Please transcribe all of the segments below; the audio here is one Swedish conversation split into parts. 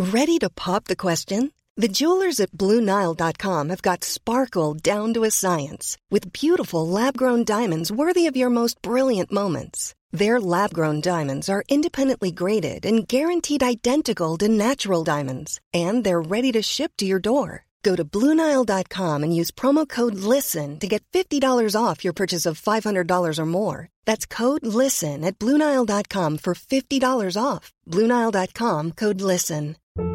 Ready to pop the question? The jewelers at BlueNile.com have got sparkle down to a science with beautiful lab-grown diamonds worthy of your most brilliant moments. Their lab-grown diamonds are independently graded and guaranteed identical to natural diamonds, and they're ready to ship to your door. Go to BlueNile.com and use promo code LISTEN to get $50 off your purchase of $500 or more. That's code LISTEN at BlueNile.com for $50 off. BlueNile.com, code LISTEN.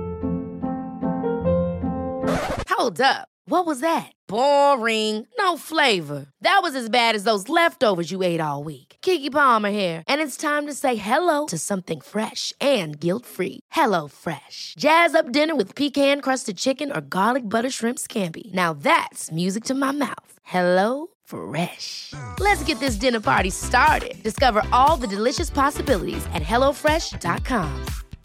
Hold up. What was that? Boring. No flavor. That was as bad as those leftovers you ate all week. Keke Palmer here, and it's time to say hello to something fresh and guilt-free. Hello Fresh. Jazz up dinner with pecan-crusted chicken or garlic butter shrimp scampi. Now that's music to my mouth. Hello Fresh. Let's get this dinner party started. Discover all the delicious possibilities at hellofresh.com.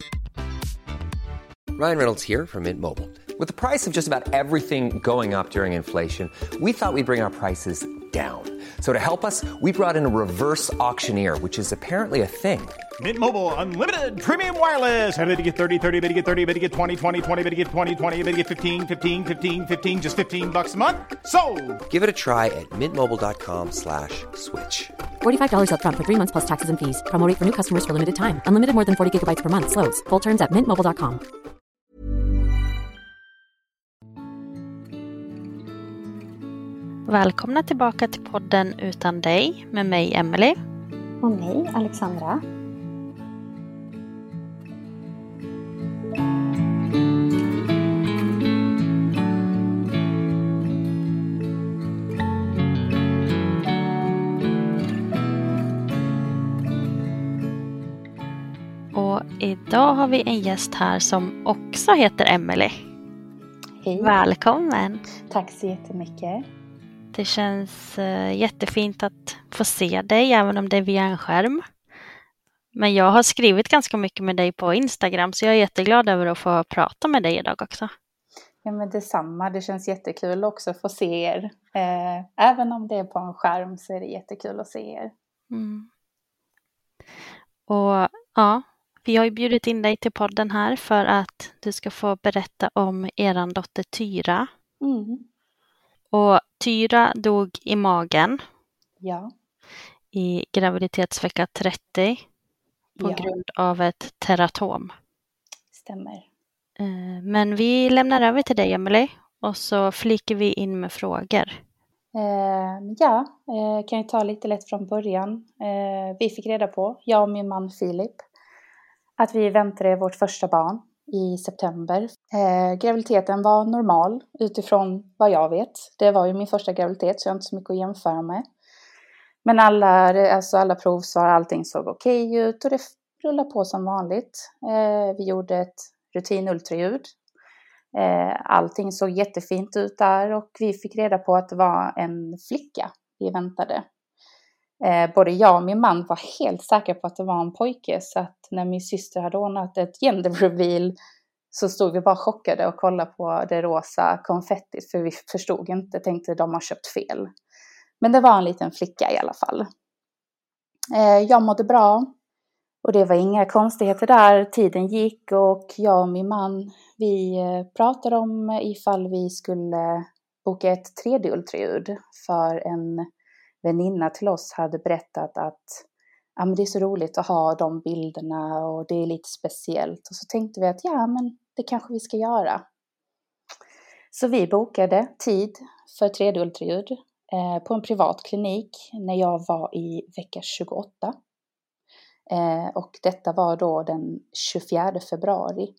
Ryan Reynolds here from Mint Mobile. With the price of just about everything going up during inflation, we thought we'd bring our prices down. So to help us, we brought in a reverse auctioneer, which is apparently a thing. Mint Mobile Unlimited Premium Wireless. How to get 30, 30, bit to get 30, bit to get 20, 20, 20, bit to get 20, 20, bit to get 15, 15, 15, 15, just $15 a month? Sold! Give it a try at mintmobile.com/switch. $45 up front for 3 months plus taxes and fees. Promo rate for new customers for limited time. Unlimited more than 40 gigabytes per month. Slows full terms at mintmobile.com. Välkomna tillbaka till podden Utan dig med mig Emily. Och mig Alexandra. Och idag har vi en gäst här som också heter Emily. Hej. Välkommen. Tack så jättemycket. Det känns jättefint att få se dig även om det är via en skärm. Men jag har skrivit ganska mycket med dig på Instagram så jag är jätteglad över att få prata med dig idag också. Ja men detsamma, det känns jättekul också att få se er. Även om det är på en skärm så är det jättekul att se er. Mm. Och ja, vi har ju bjudit in dig till podden här för att du ska få berätta om eran dotter Tyra. Mm. Och Tyra dog i magen. Ja. I graviditetsvecka 30 på grund av ett teratom. Stämmer. Men vi lämnar över till dig Emily och så flikar vi in med frågor. Kan jag ta lite lätt från början. Vi fick reda på, jag och min man Filip, att vi väntade vårt första barn i september. Graviditeten var normal utifrån vad jag vet. Det var ju min första graviditet så jag har inte så mycket att jämföra med. Men alla provsvar, allting såg okej ut och det rullade på som vanligt. Vi gjorde ett rutinultraljud. Allting såg jättefint ut där och vi fick reda på att det var en flicka vi väntade. Både jag och min man var helt säkra på att det var en pojke, så att när min syster hade ordnat ett gender reveal så stod vi bara chockade och kollade på det rosa konfettit, för vi förstod inte, tänkte de har köpt fel. Men det var en liten flicka i alla fall. Jag mådde bra och det var inga konstigheter där. Tiden gick och jag och min man, vi pratade om ifall vi skulle boka ett 3D-ultraljud, för en väninna till oss hade berättat att men det är så roligt att ha de bilderna och det är lite speciellt. Och så tänkte vi att men det kanske vi ska göra. Så vi bokade tid för 3D-ultraljud på en privat klinik när jag var i vecka 28. Och detta var då den 24 februari.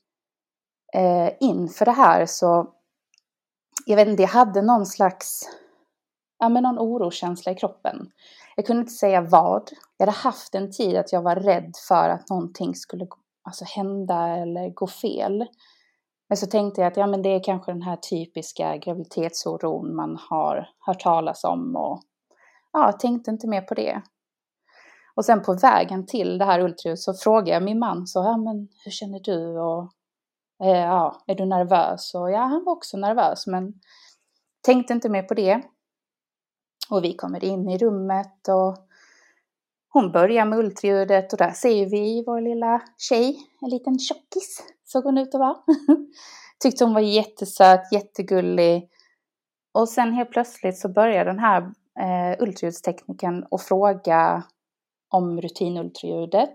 Inför det här så, jag vet inte, jag hade någon slags, någon orokänsla i kroppen. Jag kunde inte säga vad. Jag hade haft en tid att jag var rädd för att någonting skulle hända eller gå fel. Men så tänkte jag att men det är kanske den här typiska graviditetsoron man har hört talas om. Och jag tänkte inte mer på det. Och sen på vägen till det här ultraljudet så frågade jag min man men hur känner du? Och är du nervös? Och han var också nervös, men tänkte inte mer på det. Och vi kommer in i rummet och hon börjar med ultraljudet och där ser vi vår lilla tjej, en liten tjockis, såg hon ut att vara. Tyckte hon var jättesöt, jättegullig. Och sen helt plötsligt så började den här ultraljudsteknikern att fråga om rutinultraljudet.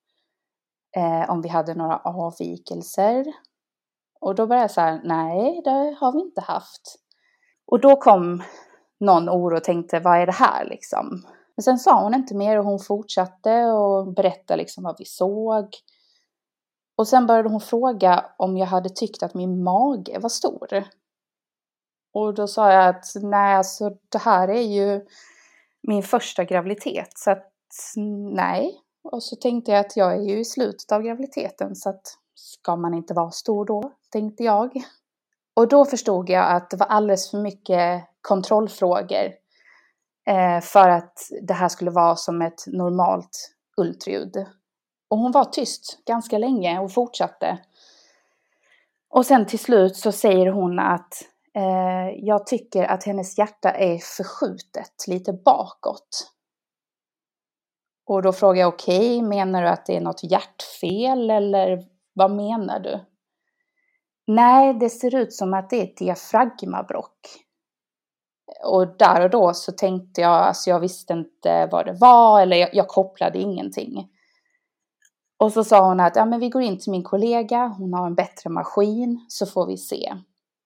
Om vi hade några avvikelser. Och då började jag så här, nej det har vi inte haft. Och då kom någon oro och tänkte, vad är det här liksom? Men sen sa hon inte mer och hon fortsatte och berätta liksom vad vi såg. Och sen började hon fråga om jag hade tyckt att min mage var stor. Och då sa jag att nej, alltså det här är ju min första graviditet. Så att nej. Och så tänkte jag att jag är ju i slutet av graviditeten. Så att ska man inte vara stor då, tänkte jag. Och då förstod jag att det var alldeles för mycket kontrollfrågor. För att det här skulle vara som ett normalt ultraljud. Och hon var tyst ganska länge och fortsatte. Och sen till slut så säger hon att jag tycker att hennes hjärta är förskjutet lite bakåt. Och då frågar jag, okej, menar du att det är något hjärtfel eller vad menar du? Nej, det ser ut som att det är ett diafragmabråck. Och där och då så tänkte jag, alltså jag visste inte vad det var eller jag kopplade ingenting. Och så sa hon att ja, men vi går in till min kollega, hon har en bättre maskin så får vi se.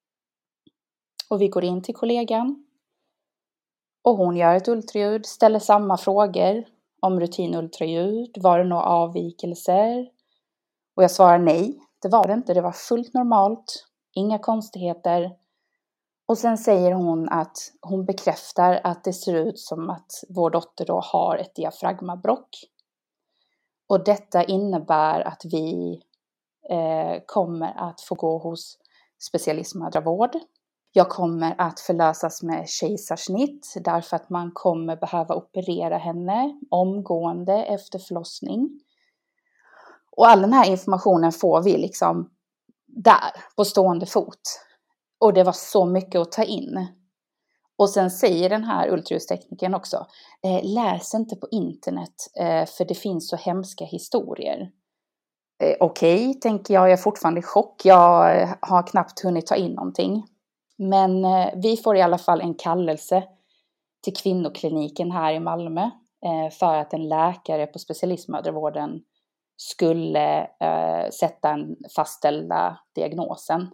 Och vi går in till kollegan. Och hon gör ett ultraljud, ställer samma frågor om rutinultraljud. Var det några avvikelser? Och jag svarar nej, det var det inte. Det var fullt normalt, inga konstigheter. Och sen säger hon att hon bekräftar att det ser ut som att vår dotter då har ett diafragmabråck. Och detta innebär att vi kommer att få gå hos specialistmödravård. Jag kommer att förlösas med kejsarsnitt därför att man kommer behöva operera henne omgående efter förlossning. Och all den här informationen får vi liksom där på stående fot. Och det var så mycket att ta in. Och sen säger den här ultraljudsteknikern också, läs inte på internet för det finns så hemska historier. Okej, tänker jag är fortfarande i chock. Jag har knappt hunnit ta in någonting. Men vi får i alla fall en kallelse till kvinnokliniken här i Malmö. För att en läkare på specialistmödravården skulle sätta en fastställda diagnosen.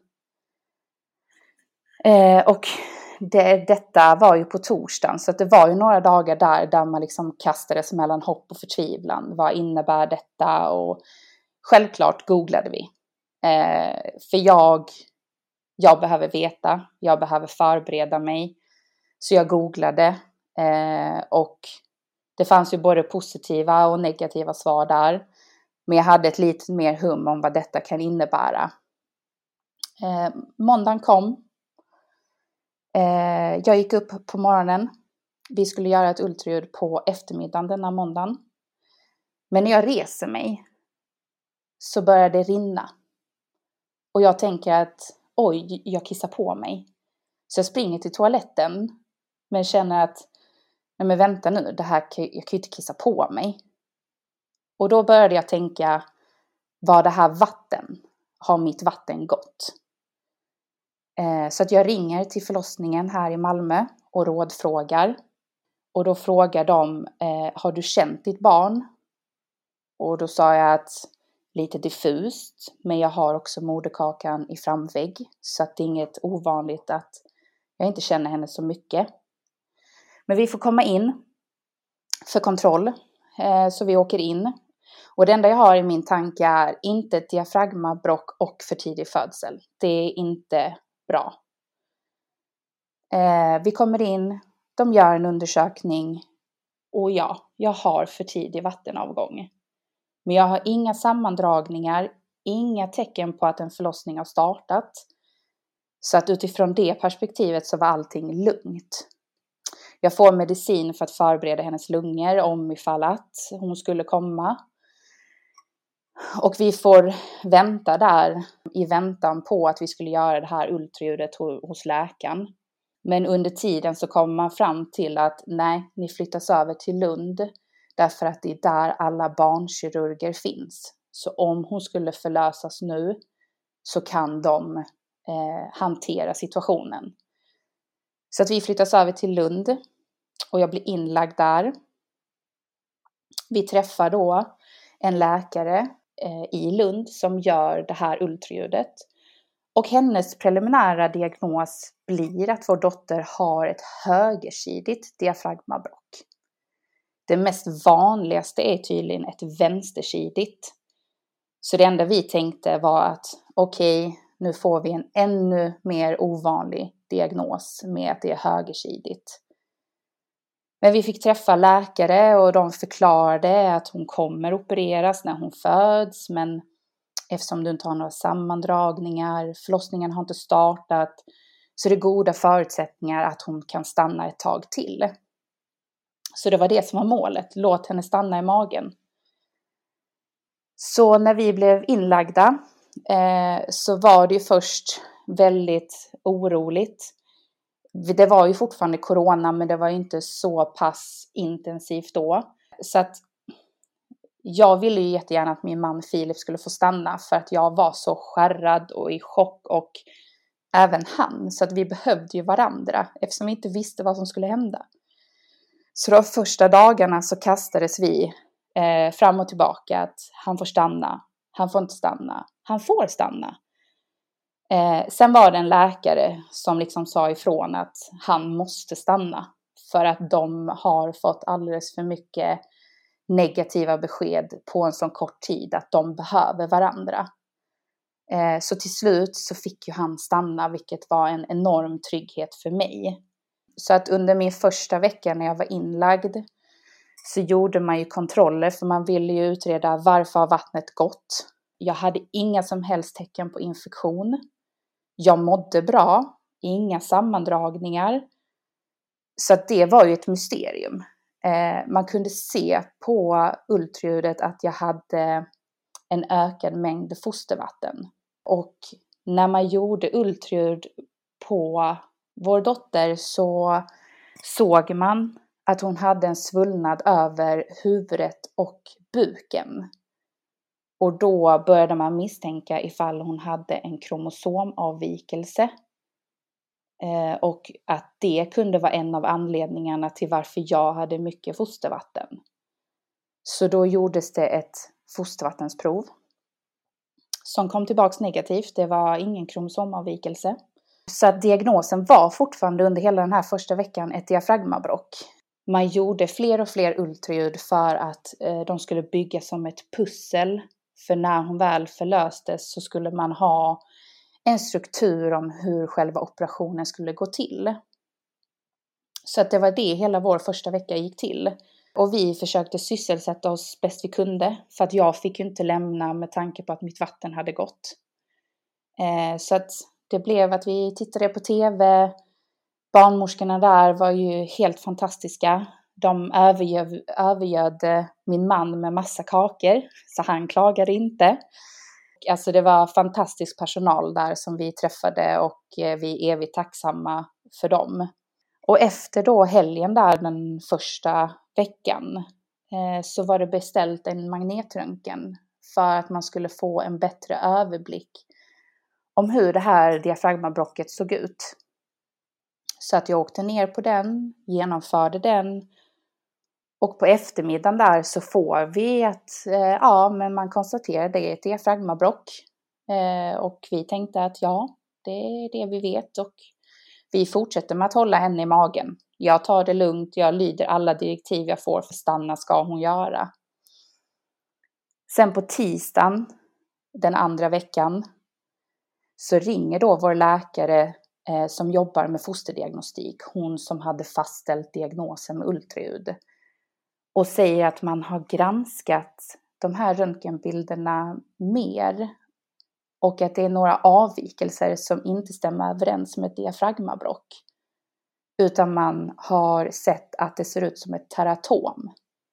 Och detta var ju på torsdagen. Så att det var ju några dagar där man liksom kastades mellan hopp och förtvivlan. Vad innebär detta? Och självklart googlade vi. För jag behöver veta. Jag behöver förbereda mig. Så jag googlade. Och det fanns ju både positiva och negativa svar där. Men jag hade ett lite mer hum om vad detta kan innebära. Måndagen kom. Jag gick upp på morgonen. Vi skulle göra ett ultraljud på eftermiddagen denna måndagen. Men när jag reser mig så börjar det rinna. Och jag tänker att oj, jag kissar på mig. Så jag springer till toaletten. Men känner att nej men vänta nu, jag kan ju inte kissa på mig. Och då började jag tänka, var det här vatten? Har mitt vatten gått? Så att jag ringer till förlossningen här i Malmö och rådfrågar. Och då frågar de, har du känt ditt barn? Och då sa jag att lite diffust, men jag har också moderkakan i framvägg. Så att det är inget ovanligt att jag inte känner henne så mycket. Men vi får komma in för kontroll. Så vi åker in. Och det enda jag har i min tanke är inte ett diafragmabråck och för tidig födsel. Det är inte bra. Vi kommer in. De gör en undersökning. Och ja, jag har för tidig vattenavgång. Men jag har inga sammandragningar. Inga tecken på att en förlossning har startat. Så att utifrån det perspektivet så var allting lugnt. Jag får medicin för att förbereda hennes lungor om ifall att hon skulle komma. Och vi får vänta där i väntan på att vi skulle göra det här ultraljudet hos läkaren. Men under tiden så kommer man fram till att nej, ni flyttas över till Lund. Därför att det är där alla barnkirurger finns. Så om hon skulle förlösas nu så kan de hantera situationen. Så att vi flyttas över till Lund och jag blir inlagd där. Vi träffar då en läkare i Lund som gör det här ultraljudet. Och hennes preliminära diagnos blir att vår dotter har ett högersidigt diafragmabråck. Det mest vanligaste är tydligen ett vänstersidigt. Så det enda vi tänkte var att okej, nu får vi en ännu mer ovanlig diagnos med att det är högersidigt. Men vi fick träffa läkare och de förklarade att hon kommer opereras när hon föds. Men eftersom du inte har några sammandragningar, förlossningen har inte startat, så är det goda förutsättningar att hon kan stanna ett tag till. Så det var det som var målet, låt henne stanna i magen. Så när vi blev inlagda så var det ju först väldigt oroligt. Det var ju fortfarande corona, men det var inte så pass intensivt då. Så att jag ville ju jättegärna att min man Filip skulle få stanna, för att jag var så skärrad och i chock, och även han. Så att vi behövde ju varandra eftersom vi inte visste vad som skulle hända. Så de första dagarna så kastades vi fram och tillbaka, att han får stanna, han får inte stanna, han får stanna. Sen var det en läkare som liksom sa ifrån att han måste stanna, för att de har fått alldeles för mycket negativa besked på en sån kort tid att de behöver varandra. Så till slut så fick ju han stanna, vilket var en enorm trygghet för mig. Så att under min första vecka när jag var inlagd så gjorde man ju kontroller, för man ville ju utreda varför har vattnet gått. Jag hade inga som helst tecken på infektion. Jag mådde bra, inga sammandragningar. Så att det var ju ett mysterium. Man kunde se på ultraljudet att jag hade en ökad mängd fostervatten. Och när man gjorde ultraljud på vår dotter så såg man att hon hade en svullnad över huvudet och buken. Och då började man misstänka ifall hon hade en kromosomavvikelse. Och att det kunde vara en av anledningarna till varför jag hade mycket fostervatten. Så då gjordes det ett fostervattensprov som kom tillbaka negativt. Det var ingen kromosomavvikelse. Så att diagnosen var fortfarande under hela den här första veckan ett diafragmabråck. Man gjorde fler och fler ultraljud för att de skulle bygga som ett pussel. För när hon väl förlöstes så skulle man ha en struktur om hur själva operationen skulle gå till. Så att det var det hela vår första vecka gick till. Och vi försökte sysselsätta oss bäst vi kunde. För att jag fick ju inte lämna med tanke på att mitt vatten hade gått. Så att det blev att vi tittade på tv. Barnmorskorna där var ju helt fantastiska. De övergöd min man med massa kakor. Så han klagade inte. Alltså det var fantastisk personal där som vi träffade, och vi är evigt tacksamma för dem. Och efter då helgen där den första veckan så var det beställt en magnetröntgen för att man skulle få en bättre överblick om hur det här diafragmabråcket såg ut. Så att jag åkte ner på den, genomförde den. Och på eftermiddagen där så får vi att men man konstaterar det är ett diafragmabråck. Och vi tänkte att det är det vi vet, och vi fortsätter med att hålla henne i magen. Jag tar det lugnt, jag lyder alla direktiv jag får, för stanna ska hon göra. Sen på tisdagen, den andra veckan, så ringer då vår läkare som jobbar med fosterdiagnostik, hon som hade fastställt diagnosen med ultraljud, och säger att man har granskat de här röntgenbilderna mer, och att det är några avvikelser som inte stämmer överens med ett diafragmabråck. Utan man har sett att det ser ut som ett teratom.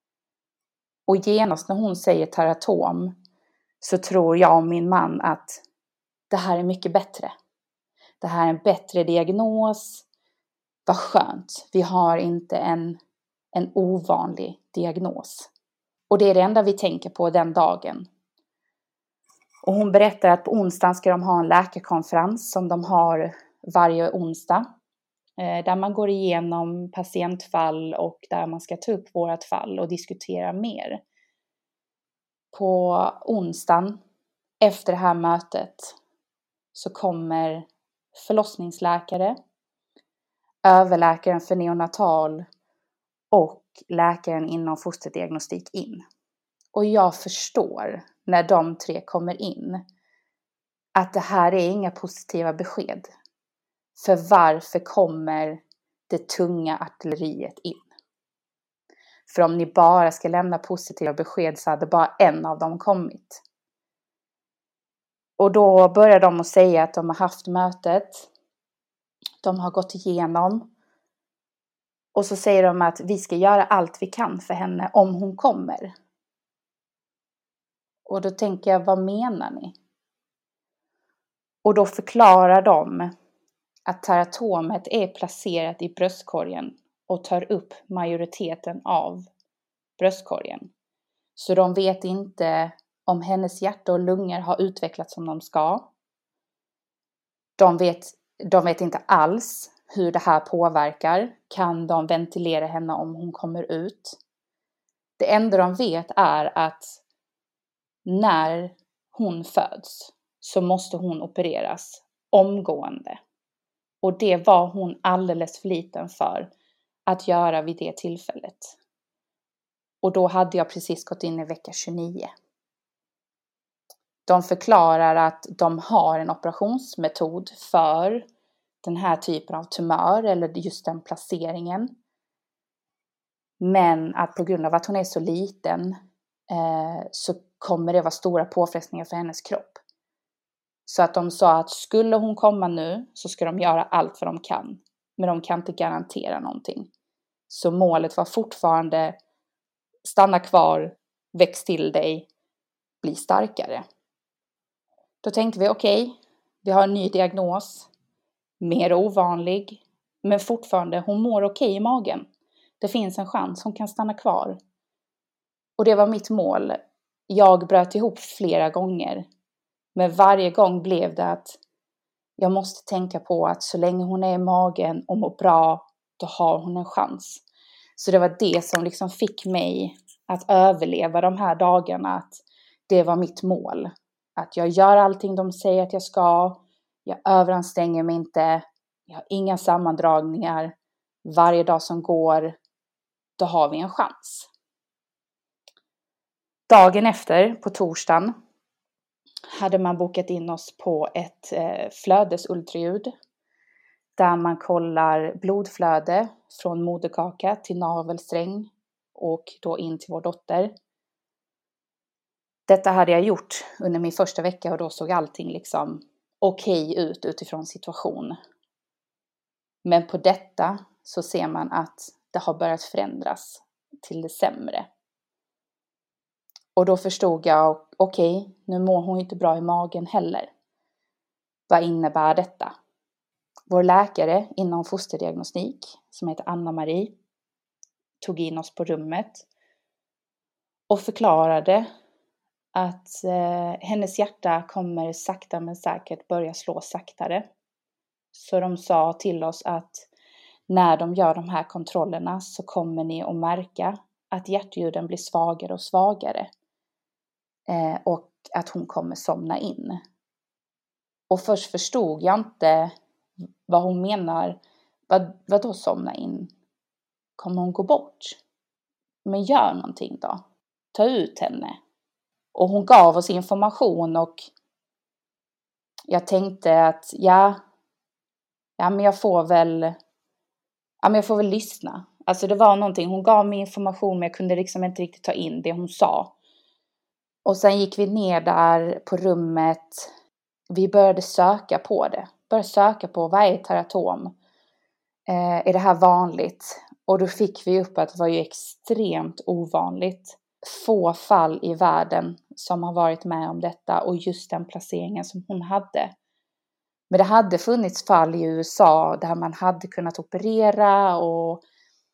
Och genast när hon säger teratom så tror jag och min man att det här är mycket bättre. Det här är en bättre diagnos. Vad skönt. Vi har inte en ovanlig diagnos. Och det är det enda vi tänker på den dagen. Och hon berättar att på onsdagen ska de ha en läkarkonferens som de har varje onsdag. Där man går igenom patientfall och där man ska ta upp vårat fall och diskutera mer. På onsdagen efter det här mötet så kommer förlossningsläkare, överläkaren för neonatal och läkaren inom fosterdiagnostik in. Och jag förstår när de 3 kommer in att det här är inga positiva besked. För varför kommer det tunga artilleriet in? För om ni bara ska lämna positiva besked så hade bara en av dem kommit. Och då börjar de att säga att de har haft mötet. De har gått igenom. Och så säger de att vi ska göra allt vi kan för henne om hon kommer. Och då tänker jag, vad menar ni? Och då förklarar de att teratomet är placerat i bröstkorgen och tar upp majoriteten av bröstkorgen. Så de vet inte om hennes hjärta och lungor har utvecklats som de ska. De vet inte alls hur det här påverkar. Kan de ventilera henne om hon kommer ut? Det enda de vet är att när hon föds så måste hon opereras omgående. Och det var hon alldeles för liten för att göra vid det tillfället. Och då hade jag precis gått in i vecka 29. De förklarar att de har en operationsmetod för den här typen av tumör eller just den placeringen. Men att på grund av att hon är så liten så kommer det vara stora påfrestningar för hennes kropp. Så att de sa att skulle hon komma nu så ska de göra allt vad de kan. Men de kan inte garantera någonting. Så målet var fortfarande stanna kvar, väx till dig, bli starkare. Då tänkte vi okej, vi har en ny diagnos. Mer ovanlig. Men fortfarande, hon mår okej i magen. Det finns en chans, hon kan stanna kvar. Och det var mitt mål. Jag bröt ihop flera gånger. Men varje gång blev det att jag måste tänka på att så länge hon är i magen och mår bra, då har hon en chans. Så det var det som liksom fick mig att överleva de här dagarna. Att det var mitt mål. Att jag gör allting de säger att jag ska. Jag överanstränger mig inte. Jag har inga sammandragningar. Varje dag som går, då har vi en chans. Dagen efter, på torsdagen, hade man bokat in oss på ett flödesultraljud. Där man kollar blodflöde från moderkaka till navelsträng och då in till vår dotter. Detta hade jag gjort under min första vecka och då såg allting liksom okej ut utifrån situation. Men på detta så ser man att det har börjat förändras till det sämre. Och då förstod jag, okej, nu mår hon inte bra i magen heller. Vad innebär detta? Vår läkare inom fosterdiagnostik, som heter Anna-Marie, tog in oss på rummet och förklarade att hennes hjärta kommer sakta men säkert börja slå saktare. Så de sa till oss att när de gör de här kontrollerna så kommer ni att märka att hjärtljuden blir svagare och svagare. Och att hon kommer somna in. Och först förstod jag inte vad hon menar. Vad då somna in? Kommer hon gå bort? Men gör någonting då. Ta ut henne. Och hon gav oss information och jag tänkte att men jag får väl lyssna. Alltså det var någonting, hon gav mig information men jag kunde liksom inte riktigt ta in det hon sa. Och sen gick vi ner där på rummet. Vi började söka på det. Började söka på vad är teratom? Är det här vanligt? Och då fick vi upp att det var ju extremt ovanligt. Få fall i världen som har varit med om detta och just den placeringen som hon hade. Men det hade funnits fall i USA där man hade kunnat operera och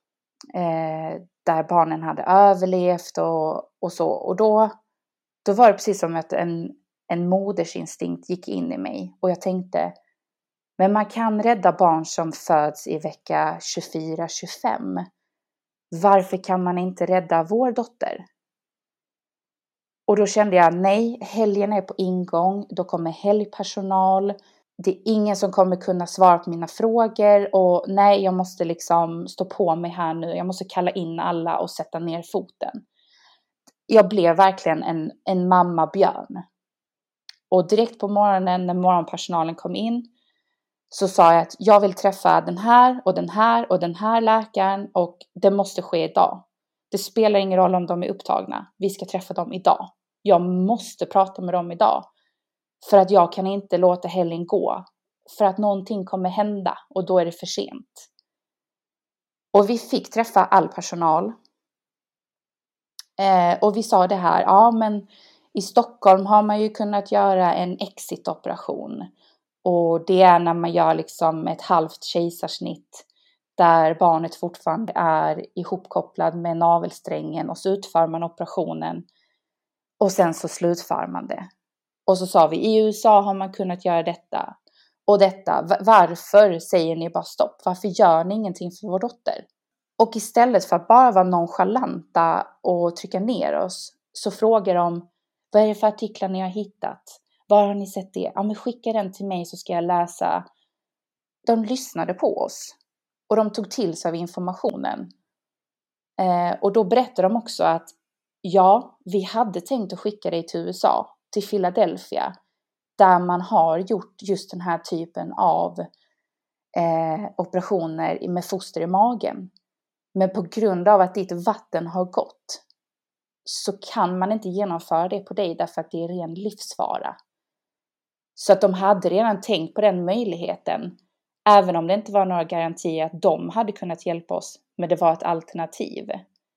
där barnen hade överlevt och så. Och då var det precis som att en modersinstinkt gick in i mig. Och jag tänkte, men man kan rädda barn som föds i vecka 24-25. Varför kan man inte rädda vår dotter? Och då kände jag, nej, helgen är på ingång. Då kommer helgpersonal. Det är ingen som kommer kunna svara på mina frågor. Och nej, jag måste liksom stå på mig här nu. Jag måste kalla in alla och sätta ner foten. Jag blev verkligen en mamma-björn. Och direkt på morgonen när morgonpersonalen kom in så sa jag att jag vill träffa den här och den här och den här läkaren. Och det måste ske idag. Det spelar ingen roll om de är upptagna. Vi ska träffa dem idag. Jag måste prata med dem idag. För att jag kan inte låta helgen gå. För att någonting kommer hända och då är det för sent. Och vi fick träffa all personal. Och vi sa det här, ja men i Stockholm har man ju kunnat göra en exit-operation. Och det är när man gör liksom ett halvt kejsarsnitt. Där barnet fortfarande är ihopkopplad med navelsträngen. Och så utför man operationen. Och sen så slutför man det. Och så sa vi, i USA har man kunnat göra detta. Och detta, varför säger ni bara stopp? Varför gör ni ingenting för vår dotter? Och istället för att bara vara nonchalanta och trycka ner oss. Så frågar de, vad är det för artiklar ni har hittat? Var har ni sett det? Ja men skicka den till mig så ska jag läsa. De lyssnade på oss. Och de tog till sig av informationen. Och då berättade de också att ja, vi hade tänkt att skicka dig till USA. Till Philadelphia. Där man har gjort just den här typen av operationer med foster i magen. Men på grund av att ditt vatten har gått. Så kan man inte genomföra det på dig därför att det är ren livsfara. Så att de hade redan tänkt på den möjligheten. Även om det inte var några garantier att de hade kunnat hjälpa oss. Men det var ett alternativ.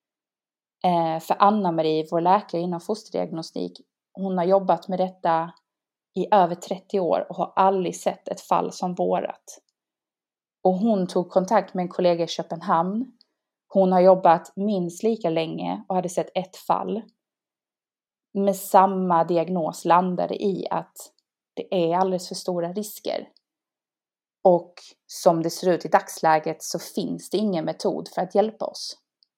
För Anna-Marie, vår läkare inom fosterdiagnostik. Hon har jobbat med detta i över 30 år. Och har aldrig sett ett fall som vårat. Och hon tog kontakt med en kollega i Köpenhamn. Hon har jobbat minst lika länge och hade sett ett fall. Med samma diagnos landade i att det är alldeles för stora risker. Och som det ser ut i dagsläget så finns det ingen metod för att hjälpa oss.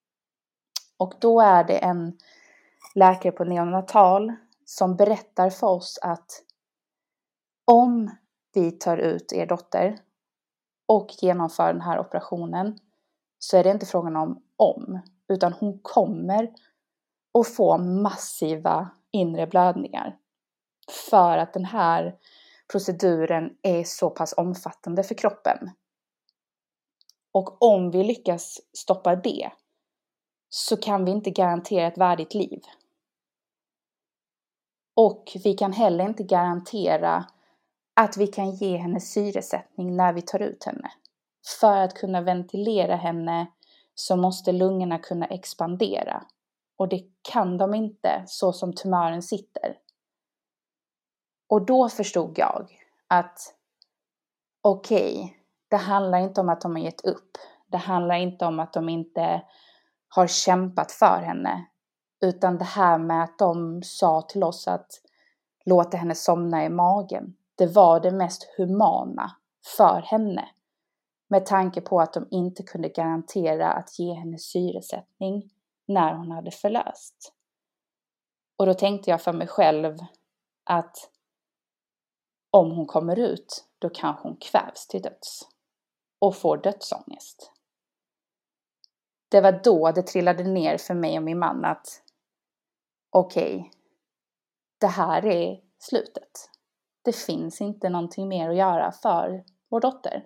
Och då är det en läkare på neonatal som berättar för oss att om vi tar ut er dotter och genomför den här operationen så är det inte frågan om utan hon kommer att få massiva inre blödningar. För att den här proceduren är så pass omfattande för kroppen. Och om vi lyckas stoppa det så kan vi inte garantera ett värdigt liv. Och vi kan heller inte garantera att vi kan ge henne syresättning när vi tar ut henne. För att kunna ventilera henne så måste lungorna kunna expandera. Och det kan de inte så som tumören sitter. Och då förstod jag att okej, det handlar inte om att de har gett upp. Det handlar inte om att de inte har kämpat för henne. Utan det här med att de sa till oss att låta henne somna i magen. Det var det mest humana för henne. Med tanke på att de inte kunde garantera att ge henne syresättning när hon hade förlöst. Och då tänkte jag för mig själv att om hon kommer ut, då kanske hon kvävs till döds. Och får dödsångest. Det var då det trillade ner för mig och min man att okej, det här är slutet. Det finns inte någonting mer att göra för vår dotter.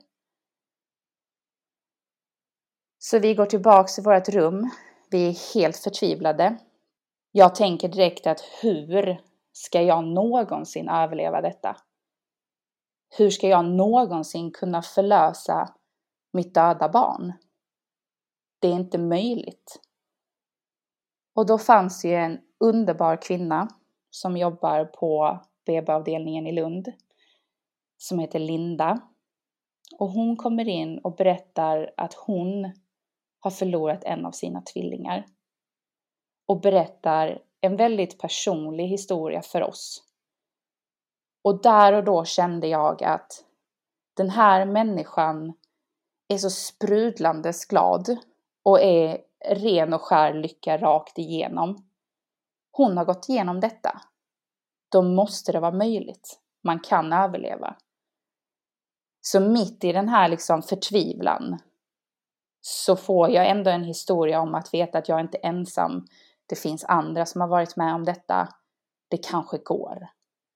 Så vi går tillbaka till vårt rum. Vi är helt förtvivlade. Jag tänker direkt att hur ska jag någonsin överleva detta? Hur ska jag någonsin kunna förlösa mitt döda barn? Det är inte möjligt. Och då fanns ju en underbar kvinna som jobbar på BB-avdelningen i Lund. Som heter Linda. Och hon kommer in och berättar att hon har förlorat en av sina tvillingar. Och berättar en väldigt personlig historia för oss. Och där och då kände jag att den här människan är så sprudlandes glad och är ren och skär lycka rakt igenom. Hon har gått igenom detta. Då måste det vara möjligt. Man kan överleva. Så mitt i den här liksom förtvivlan så får jag ändå en historia om att veta att jag inte är ensam. Det finns andra som har varit med om detta. Det kanske går.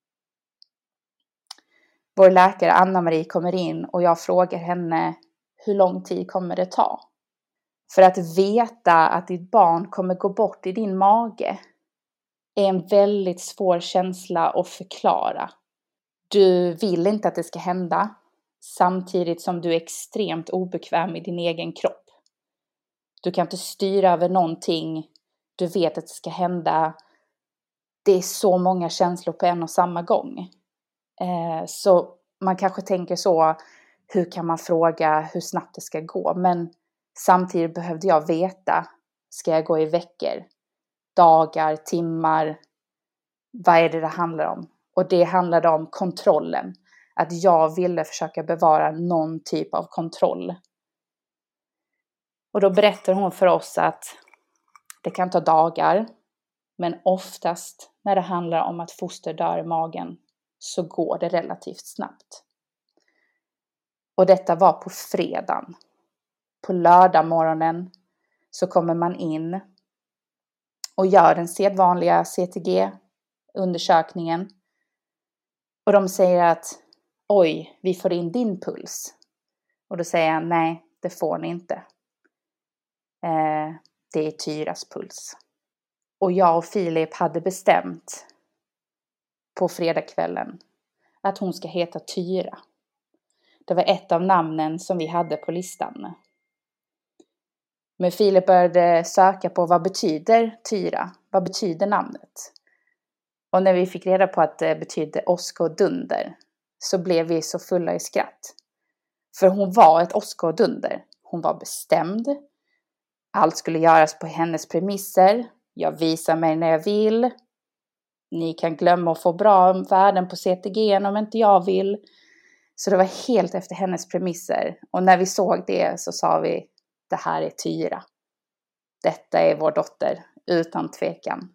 Vår läkare Anna-Marie kommer in och jag frågar henne: hur lång tid kommer det ta? För att veta att ditt barn kommer gå bort i din mage är en väldigt svår känsla att förklara. Du vill inte att det ska hända, samtidigt som du är extremt obekväm i din egen kropp. Du kan inte styra över någonting. Du vet att det ska hända. Det är så många känslor på en och samma gång. Så man kanske tänker så, hur kan man fråga hur snabbt det ska gå? Men samtidigt behövde jag veta, ska jag gå i veckor, dagar, timmar? Vad är det handlar om? Och det handlade om kontrollen. Att jag ville försöka bevara någon typ av kontroll. Och då berättar hon för oss att det kan ta dagar. Men oftast när det handlar om att foster dör i magen så går det relativt snabbt. Och detta var på fredagen. På lördag morgonen så kommer man in och gör den sedvanliga CTG-undersökningen. Och de säger att oj, vi får in din puls. Och då säger jag nej, det får ni inte. Det är Tyras puls. Och jag och Filip hade bestämt på fredagskvällen att hon ska heta Tyra. Det var ett av namnen som vi hade på listan. Men Filip började söka på vad betyder Tyra? Vad betyder namnet? Och när vi fick reda på att det betydde åska och dunder så blev vi så fulla i skratt. För hon var ett åska och dunder. Hon var bestämd. Allt skulle göras på hennes premisser. Jag visar mig när jag vill. Ni kan glömma att få bra värden på CTG om inte jag vill. Så det var helt efter hennes premisser. Och när vi såg det så sa vi, det här är Tyra. Detta är vår dotter, utan tvekan.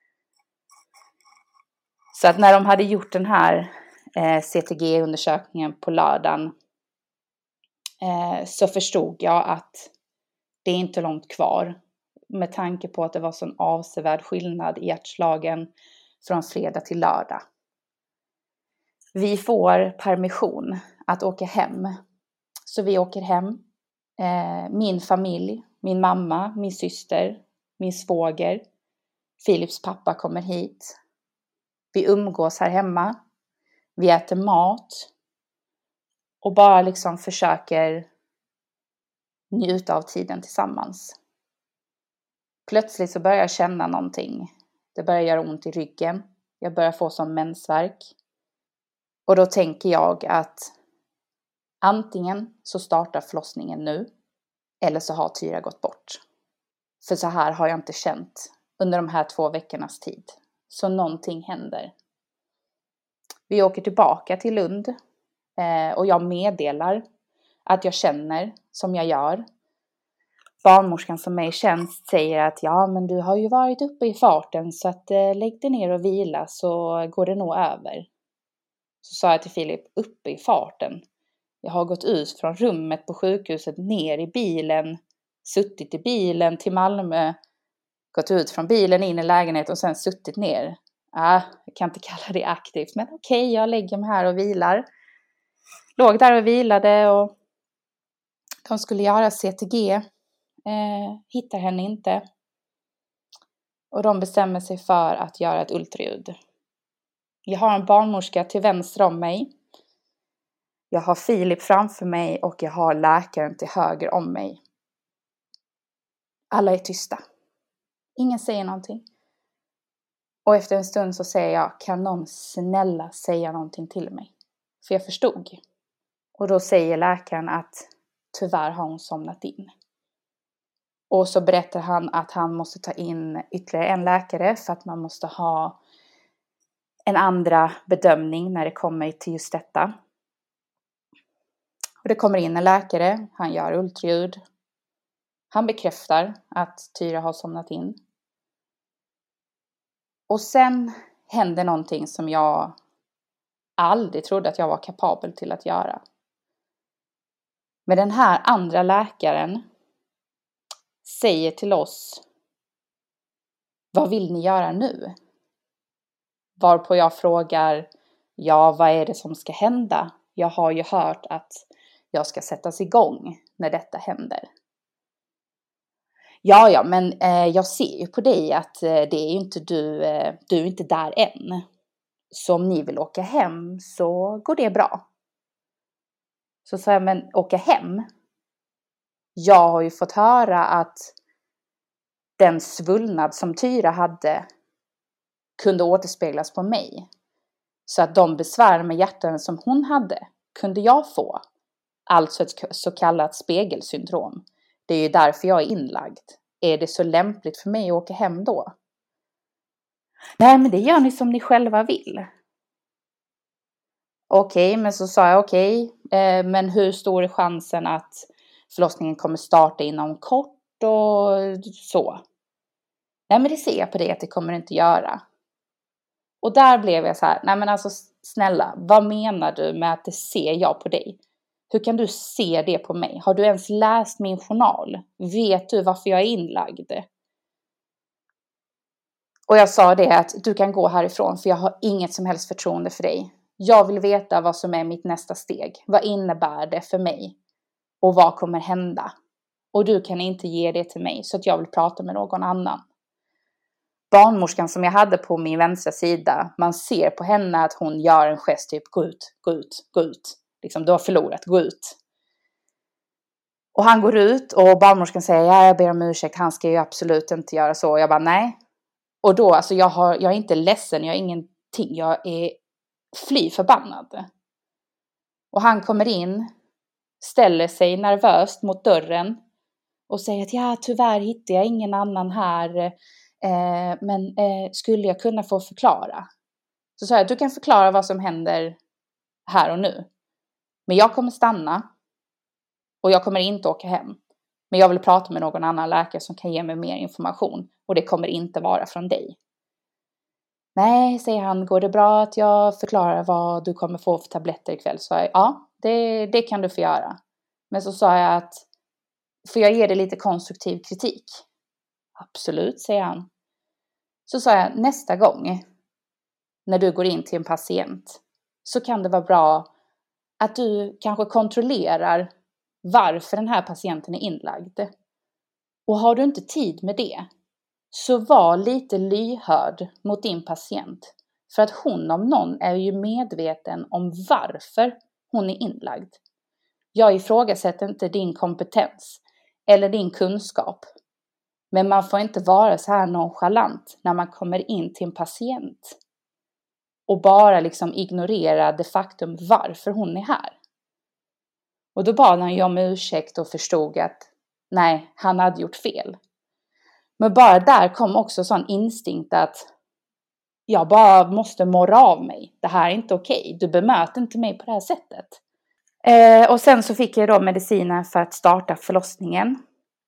Så att när de hade gjort den här CTG-undersökningen på lördagen så förstod jag att det är inte långt kvar. Med tanke på att det var sån avsevärd skillnad i hjärtslagen från fredag till lördag. Vi får permission att åka hem. Så vi åker hem. Min familj, min mamma, min syster, min svåger, Filips pappa kommer hit. Vi umgås här hemma. Vi äter mat. Och bara liksom försöker njuta av tiden tillsammans. Plötsligt så börjar jag känna någonting. Det börjar göra ont i ryggen. Jag börjar få som mensvärk. Och då tänker jag att antingen så startar förlossningen nu. Eller så har Tyra gått bort. För så här har jag inte känt under de här 2 veckornas tid. Så någonting händer. Vi åker tillbaka till Lund. Och jag meddelar att jag känner som jag gör. Barnmorskan som är i tjänst säger att ja, men du har ju varit uppe i farten så att lägg dig ner och vila så går det nog över. Så sa jag till Filip, uppe i farten. Jag har gått ut från rummet på sjukhuset, ner i bilen, suttit i bilen till Malmö, gått ut från bilen in i lägenheten och sen suttit ner. Jag kan inte kalla det aktivt, men okej, jag lägger mig här och vilar. Låg där och vilade och de skulle göra CTG. Hittar henne inte. Och de bestämmer sig för att göra ett ultraljud. Jag har en barnmorska till vänster om mig. Jag har Filip framför mig och jag har läkaren till höger om mig. Alla är tysta. Ingen säger någonting. Och efter en stund så säger jag, kan någon snälla säga någonting till mig? För jag förstod. Och då säger läkaren att tyvärr har hon somnat in. Och så berättar han att han måste ta in ytterligare en läkare för att man måste ha en andra bedömning när det kommer till just detta. Och det kommer in en läkare, han gör ultraljud. Han bekräftar att Tyra har somnat in. Och sen händer någonting som jag aldrig trodde att jag var kapabel till att göra. Men den här andra läkaren säger till oss: vad vill ni göra nu? Varpå jag frågar: ja, vad är det som ska hända? Jag har ju hört att jag ska sättas igång när detta händer. Ja, men jag ser ju på dig att det är ju inte du är inte där än. Så om ni vill åka hem så går det bra. Så sa jag, men åka hem? Jag har ju fått höra att den svullnad som Tyra hade kunde återspeglas på mig. Så att de besvär med hjärtan som hon hade kunde jag få. Alltså ett så kallat spegelsyndrom. Det är ju därför jag är inlagd. Är det så lämpligt för mig att åka hem då? Nej, men det gör ni som ni själva vill. Okej, men så sa jag men hur stor är chansen att förlossningen kommer starta inom kort och så? Nej, men det ser jag på det att det kommer inte göra. Och där blev jag så här, nej men alltså snälla, vad menar du med att det ser jag på dig? Hur kan du se det på mig? Har du ens läst min journal? Vet du varför jag är inlagd? Och jag sa det att du kan gå härifrån för jag har inget som helst förtroende för dig. Jag vill veta vad som är mitt nästa steg. Vad innebär det för mig? Och vad kommer hända? Och du kan inte ge det till mig så att jag vill prata med någon annan. Barnmorskan som jag hade på min vänstra sida, man ser på henne att hon gör en gest typ gå ut, gå ut, gå ut. Liksom, du har förlorat, gå ut. Och han går ut och barnmorskan säger, ja, jag ber om ursäkt, han ska ju absolut inte göra så. Och jag bara, nej. Och då, alltså jag är inte ledsen, jag är ingenting, jag är fly förbannad. Och han kommer in, ställer sig nervöst mot dörren och säger att ja, tyvärr hittar jag ingen annan här. Men skulle jag kunna få förklara? Så sa jag, du kan förklara vad som händer här och nu. Men jag kommer stanna. Och jag kommer inte åka hem. Men jag vill prata med någon annan läkare som kan ge mig mer information. Och det kommer inte vara från dig. Nej, säger han, går det bra att jag förklarar vad du kommer få för tabletter ikväll? Så jag, ja, det kan du få göra. Men så sa jag att, får jag ge dig lite konstruktiv kritik? Absolut, säger han. Så sa jag, nästa gång när du går in till en patient så kan det vara bra att du kanske kontrollerar varför den här patienten är inlagd. Och har du inte tid med det, så var lite lyhörd mot din patient. För att hon om någon är ju medveten om varför hon är inlagd. Jag ifrågasätter inte din kompetens eller din kunskap. Men man får inte vara så här nonchalant när man kommer in till en patient. Och bara liksom ignorera det faktum varför hon är här. Och då bad han ju om ursäkt och förstod att nej, han hade gjort fel. Men bara där kom också sån instinkt att jag bara måste morra av mig. Det här är inte okej. Du bemöter inte mig på det här sättet. Och sen så fick jag då mediciner för att starta förlossningen.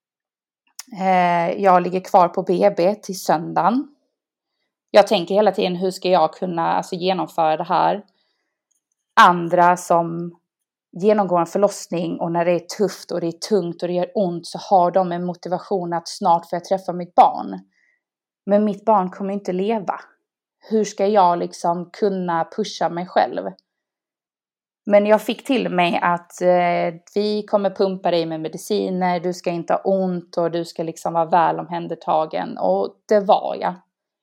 Jag ligger kvar på BB till söndagen. Jag tänker hela tiden, hur ska jag kunna genomföra det här? Andra som genomgår en förlossning och när det är tufft och det är tungt och det gör ont så har de en motivation att snart få träffa mitt barn. Men mitt barn kommer inte leva. Hur ska jag kunna pusha mig själv? Men jag fick till mig att vi kommer pumpa dig med mediciner, du ska inte ha ont och du ska vara väl omhändertagen. Och det var jag.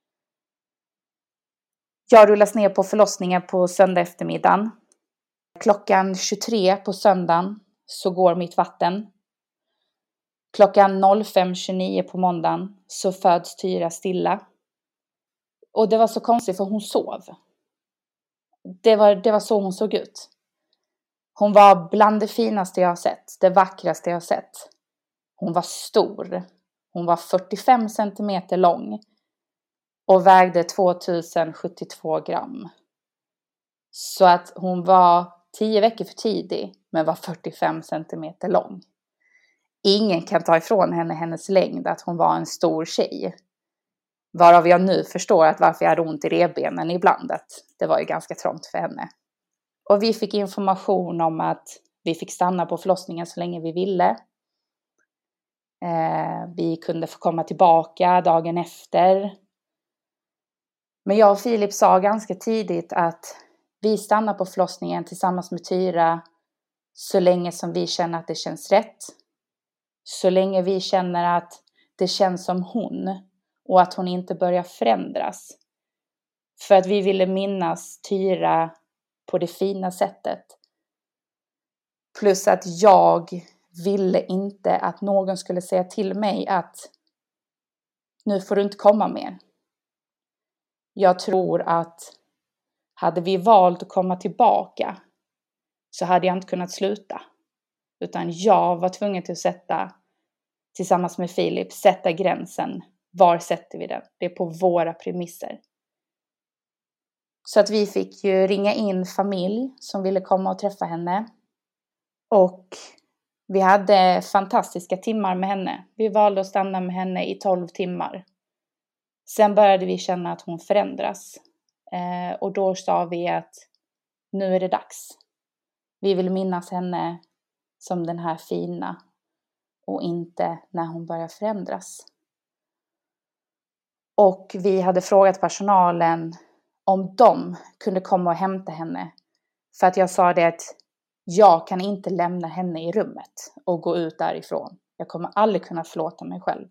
Jag rullas ner på förlossningen på söndag eftermiddagen. Klockan 23 på söndagen så går mitt vatten. Klockan 05.29 på måndagen så föds Tyra stilla. Och det var så konstigt för hon sov. Det var så hon såg ut. Hon var bland det finaste jag har sett. Det vackraste jag har sett. Hon var stor. Hon var 45 centimeter lång. och vägde 2072 gram. Så att hon var 10 veckor för tidig, men var 45 centimeter lång. Ingen kan ta ifrån henne hennes längd, att hon var en stor tjej. Varav jag nu förstår att varför jag hade ont i revbenen ibland, att det var ju ganska trångt för henne. Och vi fick information om att vi fick stanna på förlossningen så länge vi ville. Vi kunde få komma tillbaka dagen efter. Men jag och Filip sa ganska tidigt att vi stannar på förlossningen tillsammans med Tyra så länge som vi känner att det känns rätt. Så länge vi känner att det känns som hon och att hon inte börjar förändras. För att vi ville minnas Tyra på det fina sättet. Plus att jag ville inte att någon skulle säga till mig att nu får du inte komma mer. Jag tror att hade vi valt att komma tillbaka så hade jag inte kunnat sluta. Utan jag var tvungen till att tillsammans med Filip, sätta gränsen. Var sätter vi den? Det är på våra premisser. Så att vi fick ju ringa in familj som ville komma och träffa henne. Och vi hade fantastiska timmar med henne. Vi valde att stanna med henne i 12 timmar. Sen började vi känna att hon förändras. Och då sa vi att nu är det dags. Vi vill minnas henne som den här fina. Och inte när hon börjar förändras. Och vi hade frågat personalen om de kunde komma och hämta henne. För att jag sa det att jag kan inte lämna henne i rummet och gå ut därifrån. Jag kommer aldrig kunna förlåta mig själv.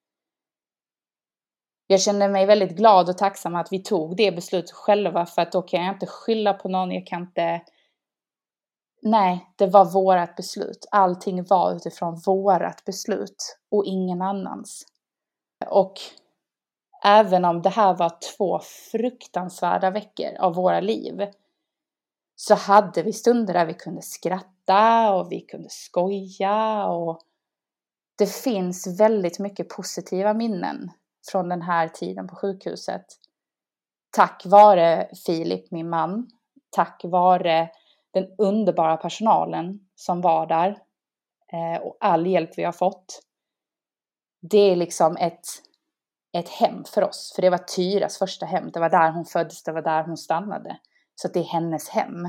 Jag kände mig väldigt glad och tacksam att vi tog det beslutet själva. För att då kan jag inte skylla på någon. Jag kan inte... Nej, det var vårat beslut. Allting var utifrån vårat beslut och ingen annans. Och även om det här var 2 fruktansvärda veckor av våra liv, så hade vi stunder där vi kunde skratta och vi kunde skoja. Och det finns väldigt mycket positiva minnen från den här tiden på sjukhuset. Tack vare Filip, min man. Tack vare den underbara personalen som var där. Och all hjälp vi har fått. Det är liksom ett hem för oss. För det var Tyras första hem. Det var där hon föddes. Det var där hon stannade. Så det är hennes hem.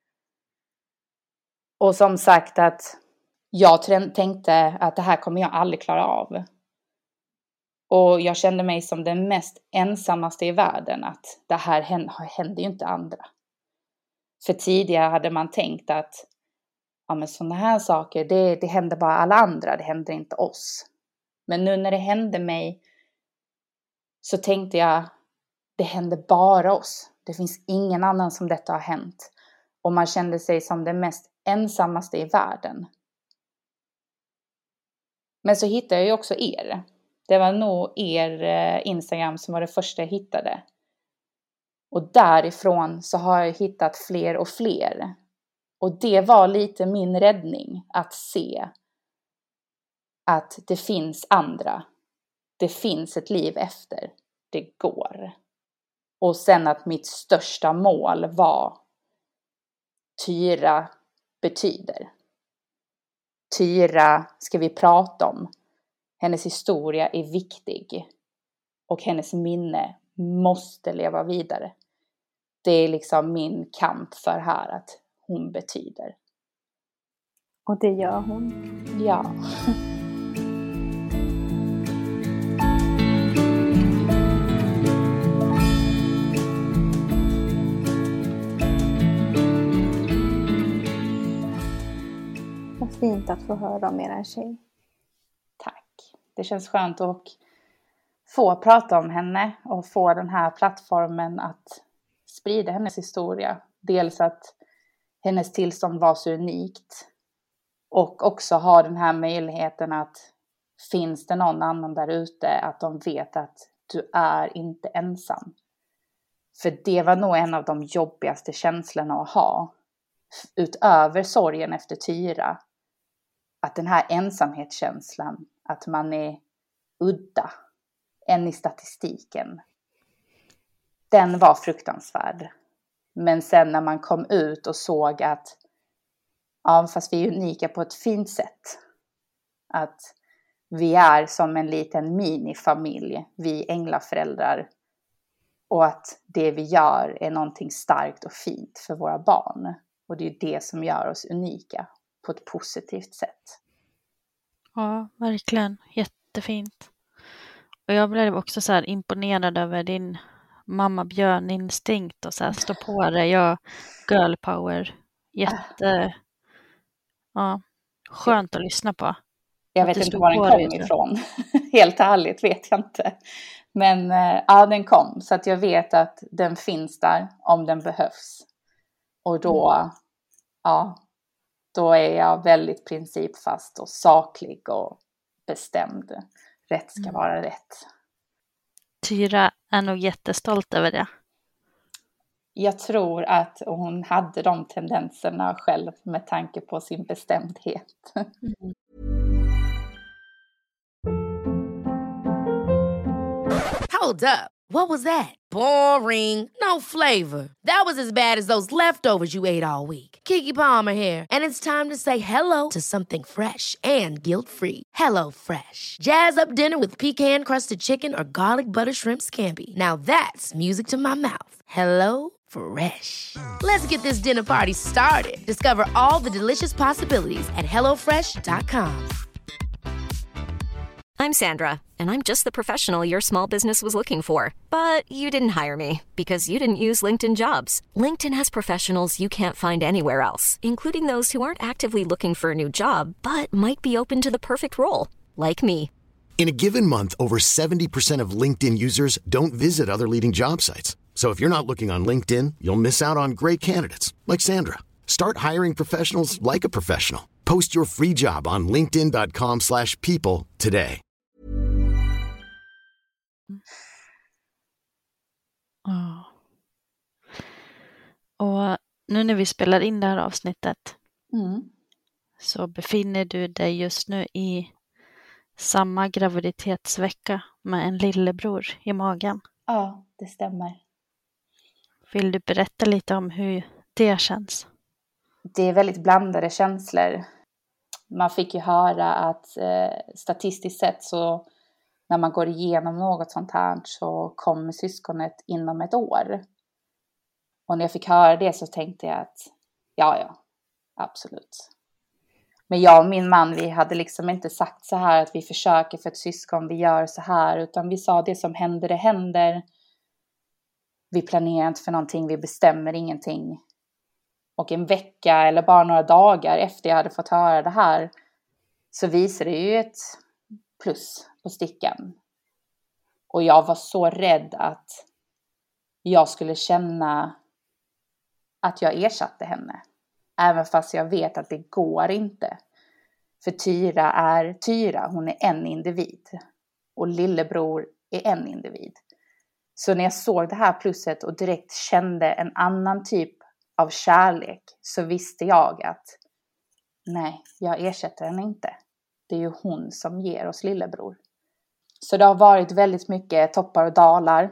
Och som sagt att jag tänkte att det här kommer jag aldrig klara av. Och jag kände mig som den mest ensammaste i världen. Att det här hände ju inte andra. För tidigare hade man tänkt att ja, men sådana här saker, det händer bara alla andra. Det händer inte oss. Men nu när det hände mig så tänkte jag, det händer bara oss. Det finns ingen annan som detta har hänt. Och man kände sig som den mest ensammaste i världen. Men så hittade jag ju också er. Det var nog er Instagram som var det första jag hittade. Och därifrån så har jag hittat fler och fler. Och det var lite min räddning att se att det finns andra. Det finns ett liv efter. Det går. Och sen att mitt största mål var Tyra betyder. Tyra ska vi prata om. Hennes historia är viktig. Och hennes minne måste leva vidare. Det är liksom min kamp för här att hon betyder. Och det gör hon. Ja. Vad fint att få höra om er tjej. Tack. Det känns skönt att få prata om henne och få den här plattformen att sprida hennes historia. Dels att hennes tillstånd var så unikt. Och också ha den här möjligheten att finns det någon annan där ute, att de vet att du är inte ensam. För det var nog en av de jobbigaste känslorna att ha. Utöver sorgen efter Tyra. Att den här ensamhetskänslan, att man är udda. En i statistiken. den var fruktansvärd. Men sen när man kom ut och såg att ja, fast vi är unika på ett fint sätt. Att vi är som en liten minifamilj, vi änglaföräldrar. Och att det vi gör är någonting starkt och fint för våra barn. Och det är det som gör oss unika på ett positivt sätt. Ja, verkligen. Jättefint. Och jag blev också så här imponerad över din mamma björninstinkt och så här stå på dig. Jag girl power. Skönt att lyssna på. Jag vet inte var den kom ifrån. Helt ärligt vet jag inte. Men ja, den kom. Så att jag vet att den finns där om den behövs. Och då, då är jag väldigt principfast och saklig och bestämd. Rätt ska vara rätt. Tyra är nog jättestolt över det. Jag tror att hon hade de tendenserna själv med tanke på sin bestämdhet. Hold up. What was that? Boring. No flavor. That was as bad as those leftovers you ate all week. Keke Palmer here, and it's time to say hello to something fresh and guilt-free. Hello Fresh. Jazz up dinner with pecan-crusted chicken or garlic butter shrimp scampi. Now that's music to my mouth. Hello Fresh. Let's get this dinner party started. Discover all the delicious possibilities at hellofresh.com. I'm Sandra, and I'm just the professional your small business was looking for. But you didn't hire me because you didn't use LinkedIn Jobs. LinkedIn has professionals you can't find anywhere else, including those who aren't actively looking for a new job, but might be open to the perfect role, like me. In a given month, over 70% of LinkedIn users don't visit other leading job sites. So if you're not looking on LinkedIn, you'll miss out on great candidates like Sandra. Start hiring professionals like a professional. Post your free job on linkedin.com/people today. Och nu när vi spelar in det här avsnittet så befinner du dig just nu i samma graviditetsvecka med en lillebror i magen. Ja, det stämmer. Vill du berätta lite om hur det känns? Det är väldigt blandade känslor. Man fick ju höra att statistiskt sett så när man går igenom något sånt här så kommer syskonet inom ett år. Och när jag fick höra det så tänkte jag att ja, absolut. Men jag och min man, vi hade liksom inte sagt så här att vi försöker för ett syskon, vi gör så här. Utan vi sa det som händer, det händer. Vi planerar inte för någonting, vi bestämmer ingenting. Och en vecka eller bara några dagar efter jag hade fått höra det här så visade det ju ett plus på stickan. Och jag var så rädd att jag skulle känna att jag ersatte henne. Även fast jag vet att det går inte. För Tyra är Tyra, hon är en individ. Och lillebror är en individ. Så när jag såg det här plusset och direkt kände en annan typ av kärlek så visste jag att nej, jag ersätter henne inte. Det är ju hon som ger oss lillebror. Så det har varit väldigt mycket toppar och dalar.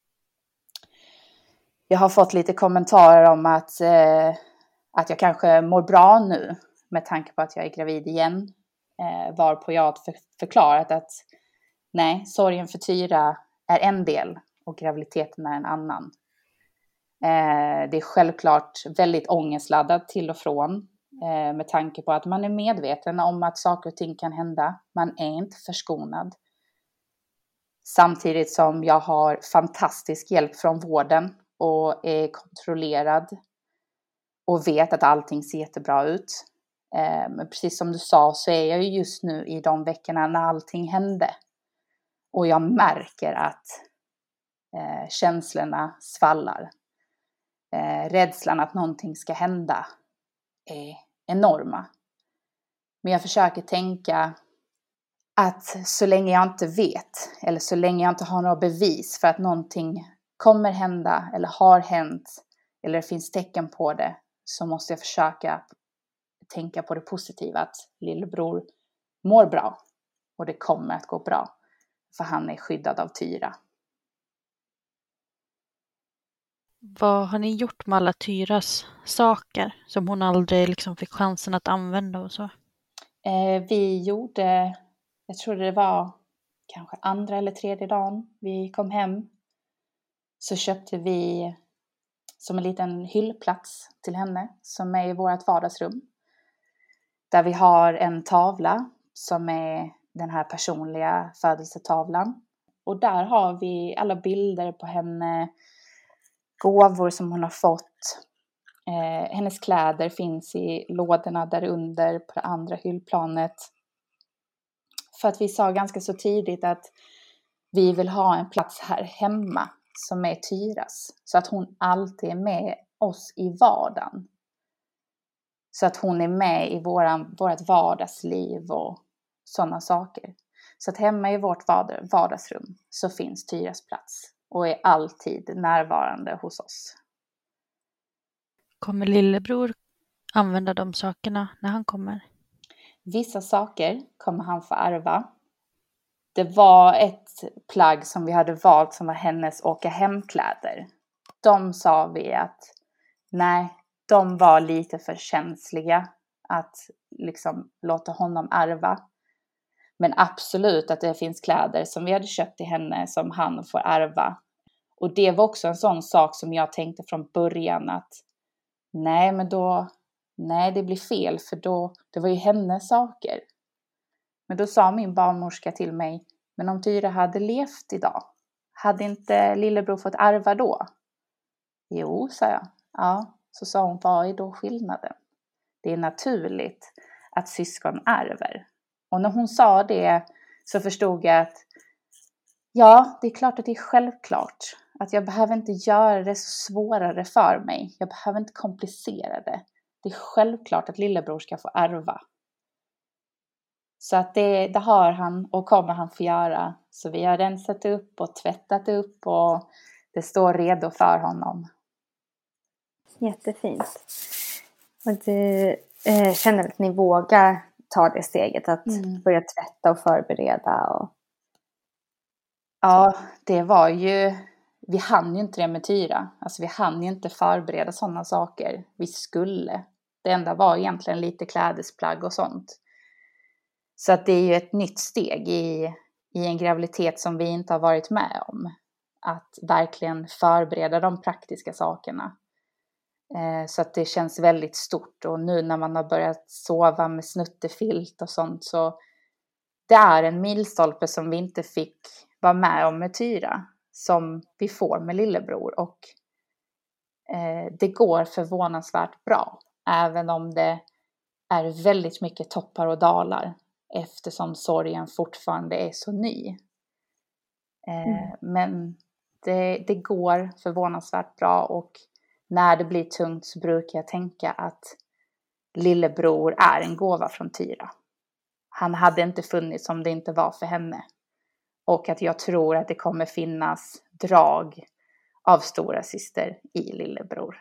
Jag har fått lite kommentarer om att jag kanske mår bra nu med tanke på att jag är gravid igen. Varpå jag har förklarat att nej, sorgen för Tyra är en del och graviditeten är en annan. Det är självklart väldigt ångestladdat till och från. Med tanke på att man är medveten om att saker och ting kan hända. Man är inte förskonad. Samtidigt som jag har fantastisk hjälp från vården och är kontrollerad. Och vet att allting ser jättebra ut. Men precis som du sa så är jag just nu i de veckorna när allting hände. Och jag märker att känslorna svallar. Rädslan att någonting ska hända är enorma. Men jag försöker tänka att så länge jag inte vet eller så länge jag inte har några bevis för att någonting kommer hända eller har hänt eller det finns tecken på det så måste jag försöka tänka på det positiva att lillebror mår bra och det kommer att gå bra för han är skyddad av Tyra. Vad har ni gjort med alla Tyras saker som hon aldrig liksom fick chansen att använda och så? Vi gjorde, jag tror det var kanske 2:a eller 3:e dagen vi kom hem, så köpte vi som en liten hyllplats till henne som är i vårt vardagsrum. Där vi har en tavla som är den här personliga födelsetavlan. Och där har vi alla bilder på henne, gåvor som hon har fått. Hennes kläder finns i lådorna där under på det andra hyllplanet. För att vi sa ganska så tidigt att vi vill ha en plats här hemma som är Tyras. Så att hon alltid är med oss i vardagen. Så att hon är med i vårt vardagsliv och sådana saker. Så att hemma i vårt vardagsrum så finns Tyras plats. Och är alltid närvarande hos oss. Kommer lillebror använda de sakerna när han kommer? Vissa saker kommer han få ärva. Det var ett plagg som vi hade valt som var hennes åka hemkläder. De sa vi att nej, de var lite för känsliga att liksom låta honom ärva. Men absolut att det finns kläder som vi hade köpt till henne som han får ärva. Och det var också en sån sak som jag tänkte från början att nej, det blir fel för det var ju hennes saker. Men då sa min barnmorska till mig, men om Tyra hade levt idag, hade inte lillebror fått ärva då? Jo, sa jag. Ja, så sa hon, vad är då skillnaden? Det är naturligt att syskon ärver. Och när hon sa det så förstod jag att ja, det är klart att det är självklart. Att jag behöver inte göra det så svårare för mig. Jag behöver inte komplicera det. Det är självklart att lillebror ska få ärva. Så att det har han och kommer han få göra. Så vi har rensat upp och tvättat upp och det står redo för honom. Jättefint. Och du känner att ni vågar ta det steget att börja tvätta och förbereda? Ja, det var ju... Vi hann ju inte det med Tyra. Alltså vi hann ju inte förbereda sådana saker. Vi skulle. Det enda var egentligen lite klädesplagg och sånt. Så att det är ju ett nytt steg i en graviditet som vi inte har varit med om. Att verkligen förbereda de praktiska sakerna. Så att det känns väldigt stort. Och nu när man har börjat sova med snuttefilt och sånt så det är en milstolpe som vi inte fick vara med om med Tyra. Som vi får med lillebror. Och det går förvånansvärt bra. Även om det är väldigt mycket toppar och dalar. Eftersom sorgen fortfarande är så ny. Men det går förvånansvärt bra. Och när det blir tungt så brukar jag tänka att lillebror är en gåva från Tyra. Han hade inte funnits om det inte var för henne. Och att jag tror att det kommer finnas drag av stora syster i lillebror.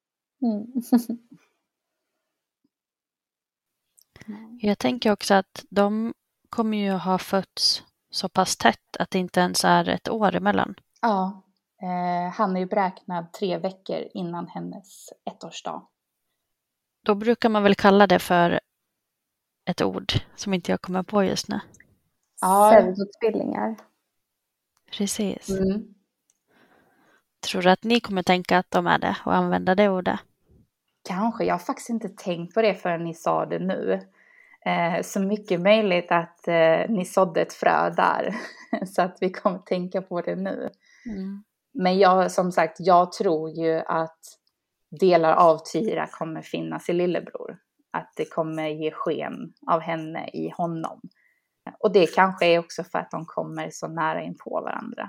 Jag tänker också att de kommer ju ha fötts så pass tätt att det inte ens är ett år emellan. Ja, han är ju beräknad 3 veckor innan hennes 1-årsdag. Då brukar man väl kalla det för ett ord som inte jag kommer på just nu. Pseudotvillingar. Precis. Tror du att ni kommer tänka att de är det och använda det ordet? Kanske. Jag har faktiskt inte tänkt på det förrän ni sa det nu. Så mycket möjligt att ni sådde ett frö där. Så att vi kommer tänka på det nu. Men jag tror ju att delar av Tyra kommer finnas i lillebror. Att det kommer ge sken av henne i honom. Och det kanske är också för att de kommer så nära in på varandra.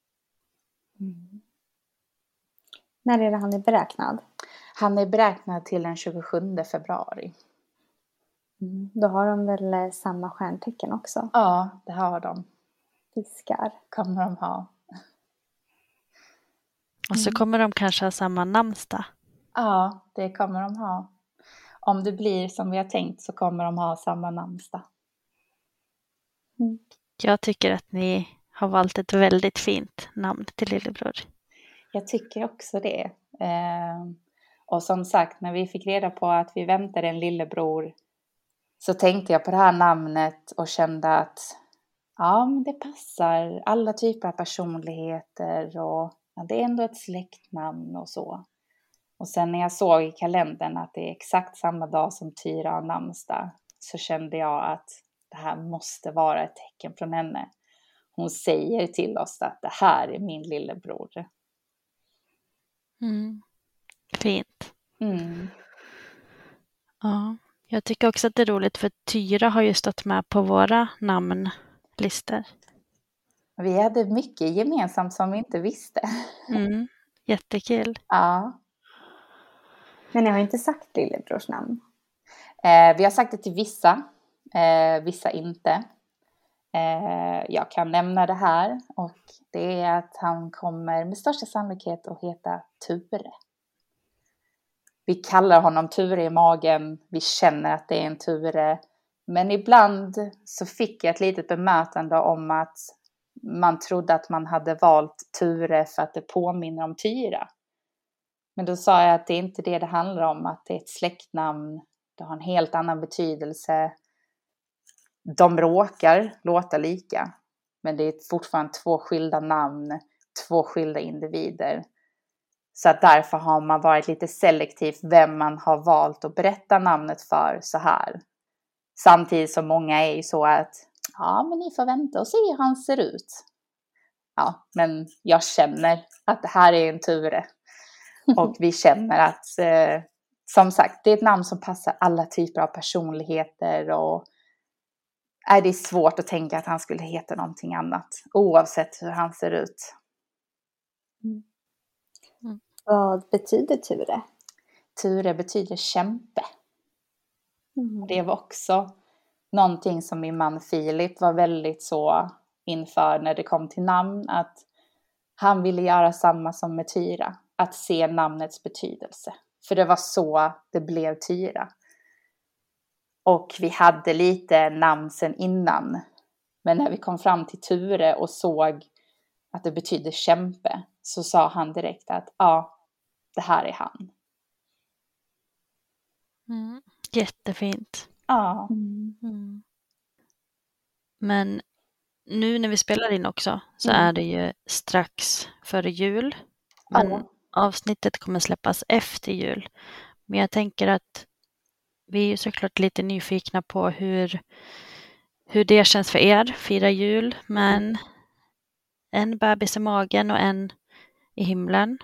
När är det han är beräknad? Han är beräknad till den 27 februari. Då har de väl samma stjärntecken också? Ja, det har de. Fiskar. Kommer de ha. Och så kommer de kanske ha samma namnsdag. Ja, det kommer de ha. Om det blir som vi har tänkt så kommer de ha samma namnsdag. Jag tycker att ni har valt ett väldigt fint namn till lillebror. Jag tycker också det. Och som sagt, när vi fick reda på att vi väntade en lillebror, så tänkte jag på det här namnet och kände att ja, men det passar alla typer av personligheter och ja, det är ändå ett släktnamn och så. Och sen när jag såg i kalendern att det är exakt samma dag som Tyra har namnsdag, så kände jag att det här måste vara ett tecken från henne. Hon säger till oss att det här är min lillebror. Fint. Mm. Ja, jag tycker också att det är roligt för Tyra har ju stått med på våra namnlistor. Vi hade mycket gemensamt som vi inte visste. Jättekul. Ja. Men ni har inte sagt lillebrors namn? Vi har sagt det till vissa, vissa inte. Jag kan nämna det här, och det är att han kommer med största sannolikhet att heta Ture. Vi kallar honom Ture i magen, vi känner att det är en Ture. Men ibland så fick jag ett litet bemötande om att man trodde att man hade valt Ture för att det påminner om Tyra. Men då sa jag att det är inte det handlar om, att det är ett släktnamn, det har en helt annan betydelse. De råkar låta lika, men det är fortfarande 2 skilda namn, 2 skilda individer. Så att därför har man varit lite selektiv vem man har valt att berätta namnet för så här. Samtidigt som många är ju så att ja, men ni får vänta och se hur han ser ut. Ja, men jag känner att det här är en Ture. Och vi känner att, som sagt, det är ett namn som passar alla typer av personligheter. Och det är svårt att tänka att han skulle heta någonting annat, oavsett hur han ser ut. Vad betyder Ture? Ture betyder kämpe. Det var också någonting som min man Filip var väldigt så inför när det kom till namn. Att han ville göra samma som med Tyra. Att se namnets betydelse. För det var så det blev Tyra. Och vi hade lite namn sen innan. Men när vi kom fram till Ture och såg att det betyder kämpe, så sa han direkt att ja, det här är han. Jättefint. Ja. Men nu när vi spelar in också så är det ju strax före jul. Men avsnittet kommer släppas efter jul. Men jag tänker att vi är ju såklart lite nyfikna på hur det känns för er. Fira jul, men en bebis i magen och en i himlen.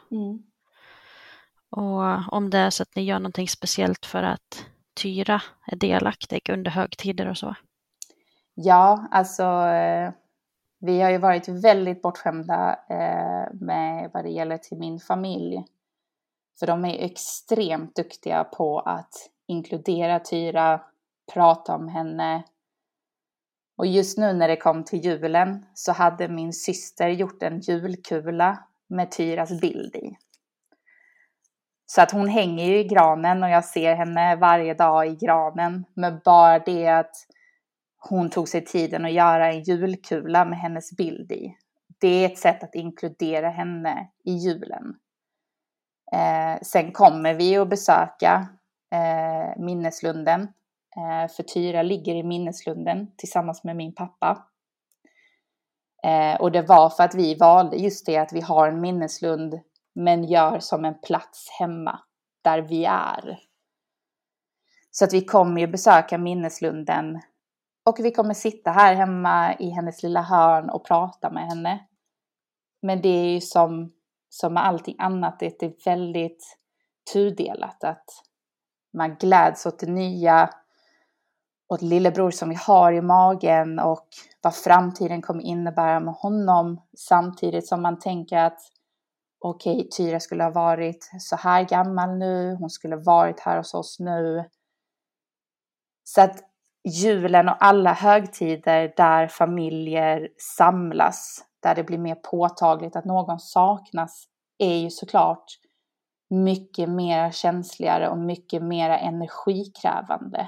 Och om det är så att ni gör någonting speciellt för att Tyra är delaktig under högtider och så. Ja, alltså vi har ju varit väldigt bortskämda med vad det gäller till min familj. För de är extremt duktiga på att inkludera Tyra, prata om henne. Och just nu när det kom till julen så hade min syster gjort en julkula med Tyras bild i. Så att hon hänger ju i granen och jag ser henne varje dag i granen. Men bara det att hon tog sig tiden att göra en julkula med hennes bild i. Det är ett sätt att inkludera henne i julen. Sen kommer vi att besöka minneslunden. För Tyra ligger i minneslunden tillsammans med min pappa. Och det var för att vi valde just det att vi har en minneslund, men gör som en plats hemma där vi är. Så att vi kommer ju besöka minneslunden. Och vi kommer sitta här hemma i hennes lilla hörn och prata med henne. Men det är ju som med allting annat, det är väldigt tudelat. Att man gläds åt det nya, åt lillebror som vi har i magen och vad framtiden kommer innebära med honom. Samtidigt som man tänker att okej, Tyra skulle ha varit så här gammal nu, hon skulle ha varit här hos oss nu. Så att julen och alla högtider där familjer samlas, där det blir mer påtagligt att någon saknas, är ju såklart mycket mer känsligare och mycket mer energikrävande.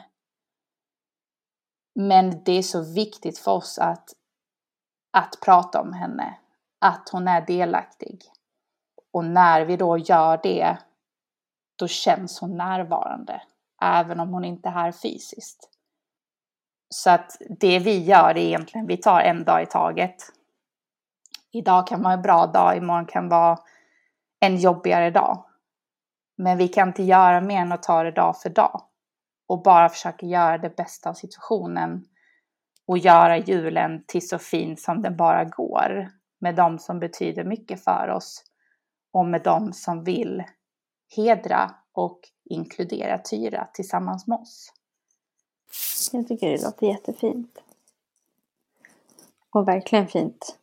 Men det är så viktigt för oss att prata om henne, att hon är delaktig. Och när vi då gör det, då känns hon närvarande. Även om hon inte är här fysiskt. Så att det vi gör är egentligen, vi tar en dag i taget. Idag kan vara en bra dag, imorgon kan vara en jobbigare dag. Men vi kan inte göra mer än att ta det dag för dag. Och bara försöka göra det bästa av situationen. Och göra julen till så fin som den bara går. Med de som betyder mycket för oss. Och med de som vill hedra och inkludera Tyra tillsammans med oss. Jag tycker det låter jättefint. Och verkligen fint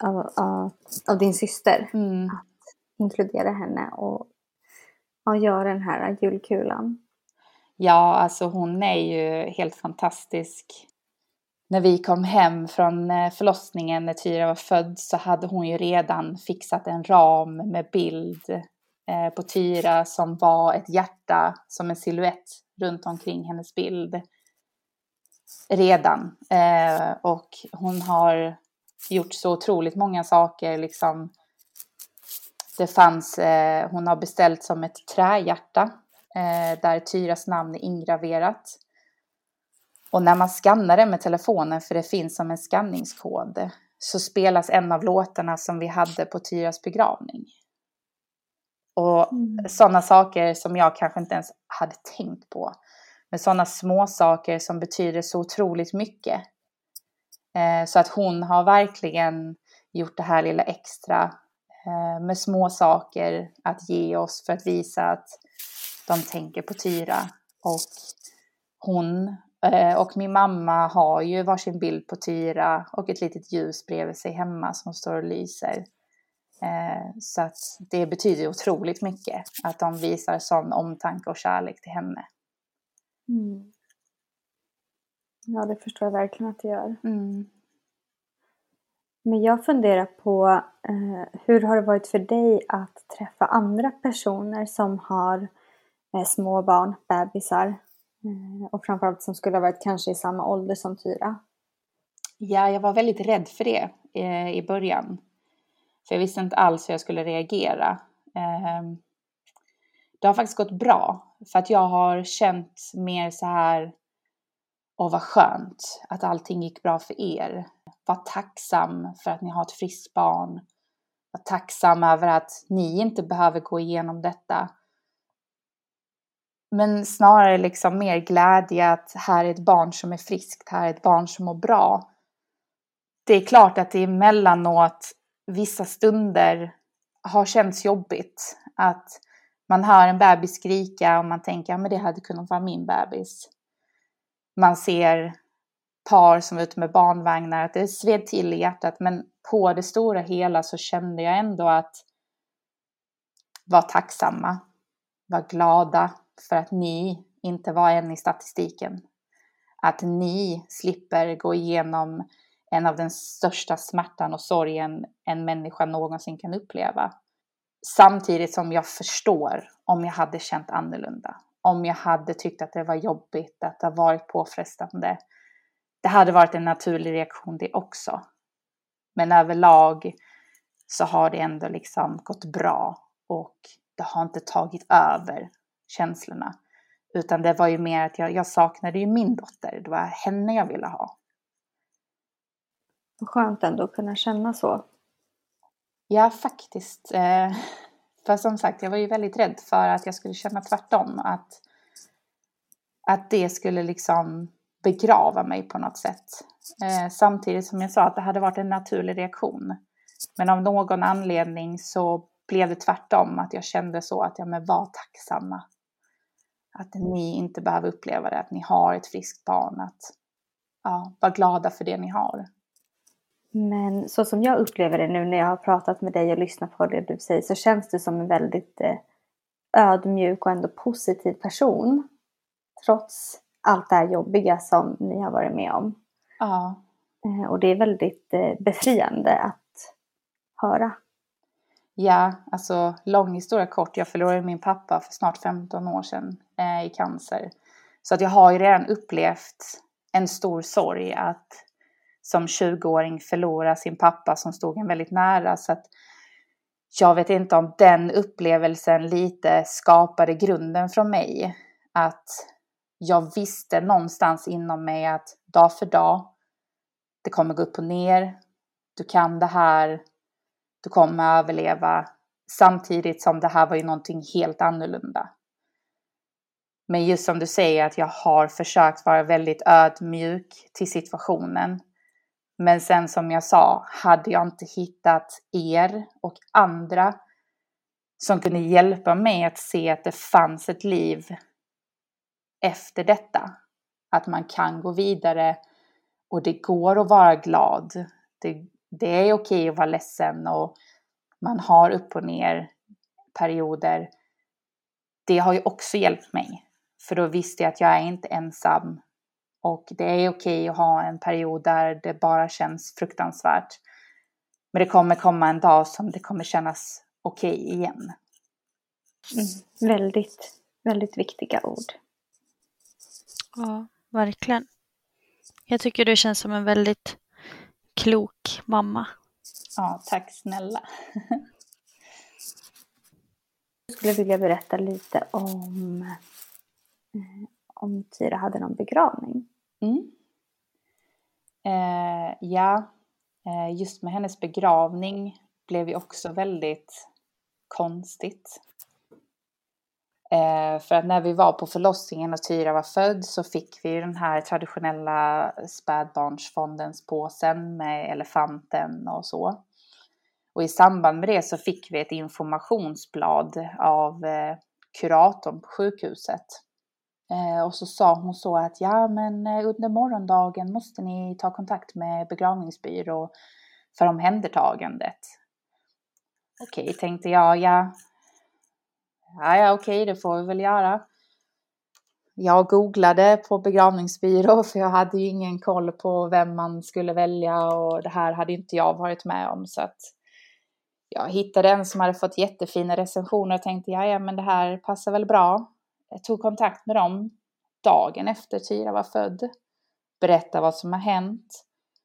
av din syster. Att inkludera henne och göra den här julkulan. Ja, alltså hon är ju helt fantastisk. När vi kom hem från förlossningen när Tyra var född så hade hon ju redan fixat en ram med bild på Tyra som var ett hjärta som en silhuett runt omkring hennes bild. Redan. Och hon har gjort så otroligt många saker. Liksom. Det fanns, hon har beställt som ett trähjärta där Tyras namn är ingraverat. Och när man skannar det med telefonen, för det finns som en skanningskod, så spelas en av låtarna som vi hade på Tyras begravning. Och sådana saker som jag kanske inte ens hade tänkt på. Men sådana små saker som betyder så otroligt mycket. Så att hon har verkligen gjort det här lilla extra med små saker att ge oss för att visa att de tänker på Tyra. Och hon och min mamma har ju varsin bild på Tyra och ett litet ljus bredvid sig hemma som står och lyser. Så att det betyder otroligt mycket att de visar sån omtanke och kärlek till henne. Ja, det förstår jag verkligen att det gör. Men jag funderar på hur har det varit för dig att träffa andra personer som har små barn, bebisar, och framförallt som skulle ha varit kanske i samma ålder som Tyra? Ja, jag var väldigt rädd för det i början. För jag visste inte alls hur jag skulle reagera. Det har faktiskt gått bra. För att jag har känt mer så här, åh vad skönt att allting gick bra för er. Var tacksam för att ni har ett friskt barn. Var tacksam över att ni inte behöver gå igenom detta. Men snarare liksom mer glädje att här är ett barn som är friskt. Här är ett barn som mår bra. Det är klart att det emellanåt vissa stunder har känts jobbigt. Att man hör en bebis skrika och man tänker att det hade kunnat vara min bebis. Man ser par som är ute med barnvagnar, att det sved till i hjärtat. Men på det stora hela så kände jag ändå att vara tacksamma, vara glada för att ni inte var en i statistiken. Att ni slipper gå igenom en av den största smärtan och sorgen en människa någonsin kan uppleva. Samtidigt som jag förstår om jag hade känt annorlunda. Om jag hade tyckt att det var jobbigt, att det har varit påfrestande. Det hade varit en naturlig reaktion det också. Men överlag så har det ändå liksom gått bra. Och det har inte tagit över känslorna. Utan det var ju mer att jag saknade ju min dotter. Det var henne jag ville ha. Skönt ändå att kunna känna så. Ja, faktiskt. För som sagt, jag var ju väldigt rädd för att jag skulle känna tvärtom. Att det skulle liksom begrava mig på något sätt. Samtidigt som jag sa att det hade varit en naturlig reaktion. Men av någon anledning så blev det tvärtom. Att jag kände så att jag var tacksamma. Att ni inte behöver uppleva det. Att ni har ett friskt barn. Att vara glada för det ni har. Men så som jag upplever det nu när jag har pratat med dig och lyssnat på det du säger, så känns det som en väldigt ödmjuk och ändå positiv person. Trots allt det här jobbiga som ni har varit med om. Ja. Och det är väldigt befriande att höra. Ja, alltså lång historia kort. Jag förlorade min pappa för snart 15 år sedan i cancer. Så att jag har ju redan upplevt en stor sorg att som 20-åring förlora sin pappa som stod en väldigt nära. Så att jag vet inte om den upplevelsen lite skapade grunden från mig. Att jag visste någonstans inom mig att dag för dag, det kommer gå upp och ner. Du kan det här, du kommer överleva. Samtidigt som det här var ju någonting helt annorlunda. Men just som du säger, att jag har försökt vara väldigt ödmjuk till situationen. Men sen som jag sa, hade jag inte hittat er och andra som kunde hjälpa mig att se att det fanns ett liv efter detta. Att man kan gå vidare och det går att vara glad. Det är okej att vara ledsen och man har upp och ner perioder. Det har ju också hjälpt mig. För då visste jag att jag är inte ensam. Och det är okej att ha en period där det bara känns fruktansvärt. Men det kommer komma en dag som det kommer kännas okej igen. Väldigt, väldigt viktiga ord. Ja, verkligen. Jag tycker du känns som en väldigt klok mamma. Ja, tack snälla. Jag skulle vilja berätta lite om Tyra hade någon begravning. Just med hennes begravning blev ju också väldigt konstigt. För att när vi var på förlossningen och Tyra var född så fick vi den här traditionella spädbarnsfondens påsen med elefanten och så. Och i samband med det så fick vi ett informationsblad av kuratorn på sjukhuset. Och så sa hon så att under morgondagen måste ni ta kontakt med begravningsbyrå för omhändertagandet. Okej, tänkte jag, okej, det får vi väl göra. Jag googlade på begravningsbyrå för jag hade ju ingen koll på vem man skulle välja och det här hade inte jag varit med om, så att jag hittade en som hade fått jättefina recensioner och tänkte men det här passar väl bra. Jag tog kontakt med dem dagen efter Tyra var född. Berättade vad som har hänt.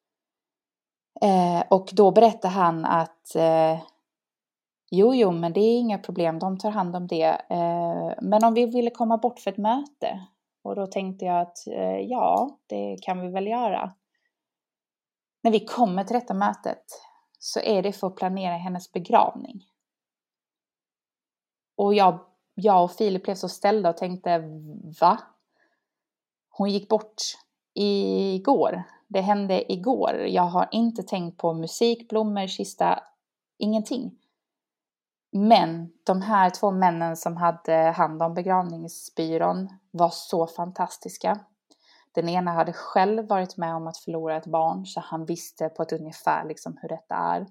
Och då berättade han att jo, men det är inga problem. De tar hand om det. Men om vi ville komma bort för ett möte. Och då tänkte jag att det kan vi väl göra. När vi kommer till detta mötet så är det för att planera hennes begravning. Och jag och Filip blev så ställda och tänkte, va? Hon gick bort igår. Det hände igår. Jag har inte tänkt på musik, blommor, kista, ingenting. Men de här 2 männen som hade hand om begravningsbyrån var så fantastiska. Den ena hade själv varit med om att förlora ett barn, så han visste på ett ungefär liksom hur detta är.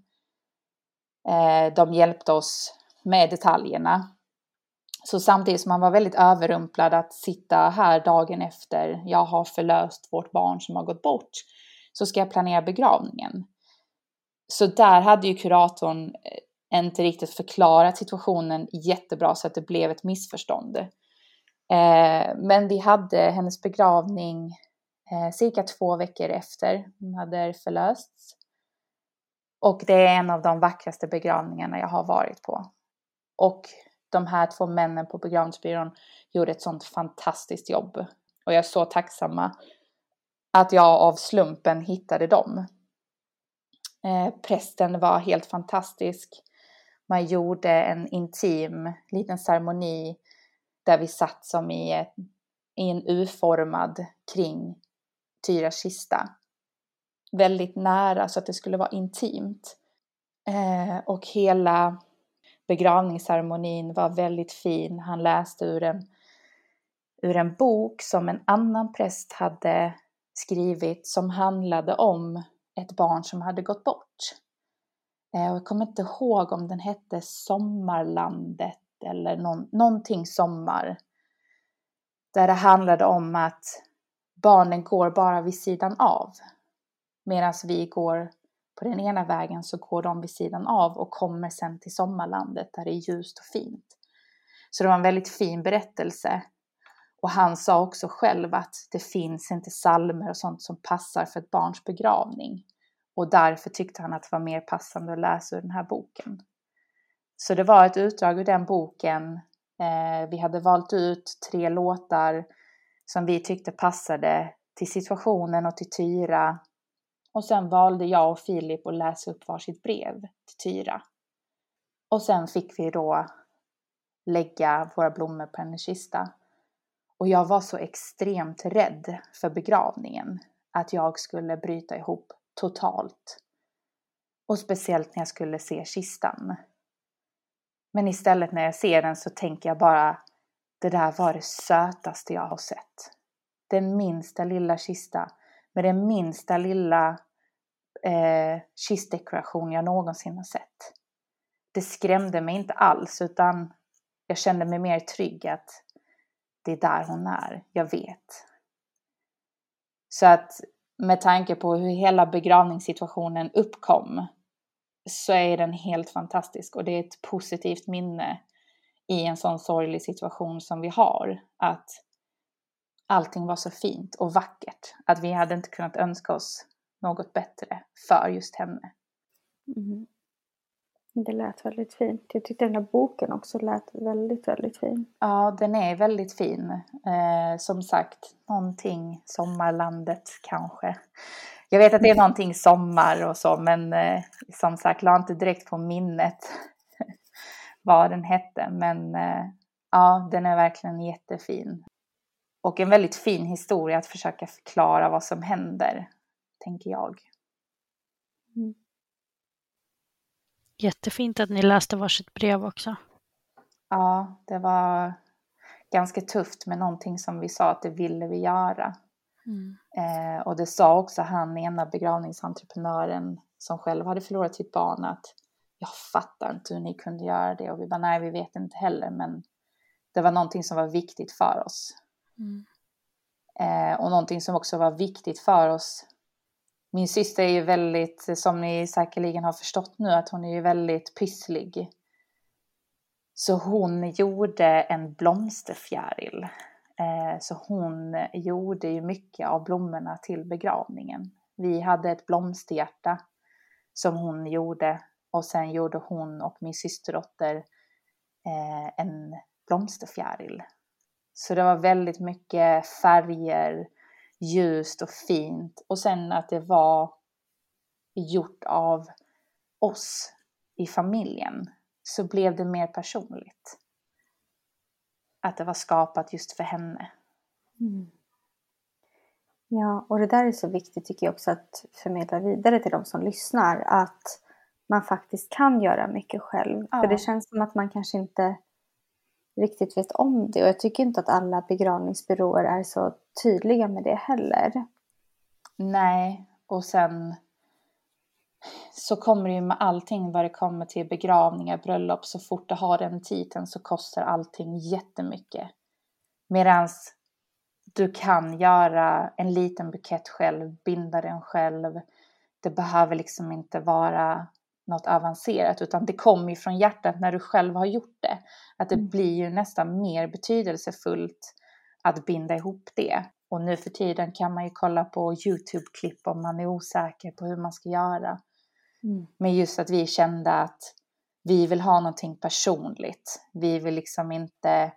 De hjälpte oss med detaljerna. Så samtidigt som man var väldigt överrumplad att sitta här dagen efter jag har förlöst vårt barn som har gått bort, så ska jag planera begravningen. Så där hade ju kuratorn inte riktigt förklarat situationen jättebra så att det blev ett missförstånd. Men vi hade hennes begravning cirka 2 veckor efter hon hade förlösts. Och det är en av de vackraste begravningarna jag har varit på. Och de här 2 männen på begravningsbyrån gjorde ett sånt fantastiskt jobb. Och jag är så tacksamma att jag av slumpen hittade dem. Prästen var helt fantastisk. Man gjorde en intim liten ceremoni där vi satt som i en U-formad kring Tyras kista. Väldigt nära så att det skulle vara intimt. Och hela begravningsceremonin var väldigt fin. Han läste ur en bok som en annan präst hade skrivit som handlade om ett barn som hade gått bort. Och jag kommer inte ihåg om den hette Sommarlandet eller någonting sommar. Där det handlade om att barnen går bara vid sidan av. Medan vi går på den ena vägen så går de vid sidan av och kommer sen till Sommarlandet där det är ljust och fint. Så det var en väldigt fin berättelse. Och han sa också själv att det finns inte psalmer och sånt som passar för ett barns begravning. Och därför tyckte han att det var mer passande att läsa ur den här boken. Så det var ett utdrag ur den boken. Vi hade valt ut 3 låtar som vi tyckte passade till situationen och till Tyra. Och sen valde jag och Filip att läsa upp varsitt brev till Tyra. Och sen fick vi då lägga våra blommor på hennes kista. Och jag var så extremt rädd för begravningen. Att jag skulle bryta ihop totalt. Och speciellt när jag skulle se kistan. Men istället när jag ser den så tänker jag bara, det där var det sötaste jag har sett. Den minsta lilla kista med den minsta lilla kistdekoration jag någonsin har sett. Det skrämde mig inte alls, utan jag kände mig mer trygg att det är där hon är, jag vet. Så att med tanke på hur hela begravningssituationen uppkom så är den helt fantastisk. Och det är ett positivt minne i en sån sorglig situation som vi har. Att allting var så fint och vackert. Att vi hade inte kunnat önska oss något bättre för just henne. Mm. Det lät väldigt fint. Jag tyckte den här boken också lät väldigt, väldigt fin. Ja, den är väldigt fin. Som sagt, någonting sommarlandet kanske. Jag vet att det är någonting sommar och så, men som sagt, la inte direkt på minnet vad den hette. Men ja, den är verkligen jättefin. Och en väldigt fin historia att försöka förklara vad som händer, tänker jag. Mm. Jättefint att ni läste varsitt brev också. Ja, det var ganska tufft med någonting som vi sa att det ville vi göra. Mm. Och det sa också han, ena begravningsentreprenören som själv hade förlorat sitt barn, att jag fattar inte hur ni kunde göra det. Och vi bara, nej, vi vet inte heller, men det var någonting som var viktigt för oss. Mm. Och någonting som också var viktigt för oss. Min syster är ju väldigt, som ni säkerligen har förstått nu, att hon är ju väldigt pysslig. Så hon gjorde en blomsterfjäril. Så hon gjorde ju mycket av blommorna till begravningen. Vi hade ett blomsterhjärta som hon gjorde. Och sen gjorde hon och min systerdotter en blomsterfjäril. Så det var väldigt mycket färger, ljust och fint. Och sen att det var gjort av oss i familjen, så blev det mer personligt. Att det var skapat just för henne. Mm. Ja, och det där är så viktigt tycker jag också att förmedla vidare till de som lyssnar. Att man faktiskt kan göra mycket själv. Ja. För det känns som att man kanske inte riktigt vet om det. Och jag tycker inte att alla begravningsbyråer är så tydliga med det heller. Nej, och sen så kommer det ju med allting vad det kommer till begravningar, bröllop. Så fort det har den titeln så kostar allting jättemycket. Medans du kan göra en liten bukett själv, binda den själv. Det behöver liksom inte vara något avancerat, utan det kommer ju från hjärtat när du själv har gjort det. Att det blir ju nästan mer betydelsefullt att binda ihop det. Och nu för tiden kan man ju kolla på YouTube-klipp om man är osäker på hur man ska göra. Mm. Men just att vi kände att vi vill ha någonting personligt. Vi vill liksom inte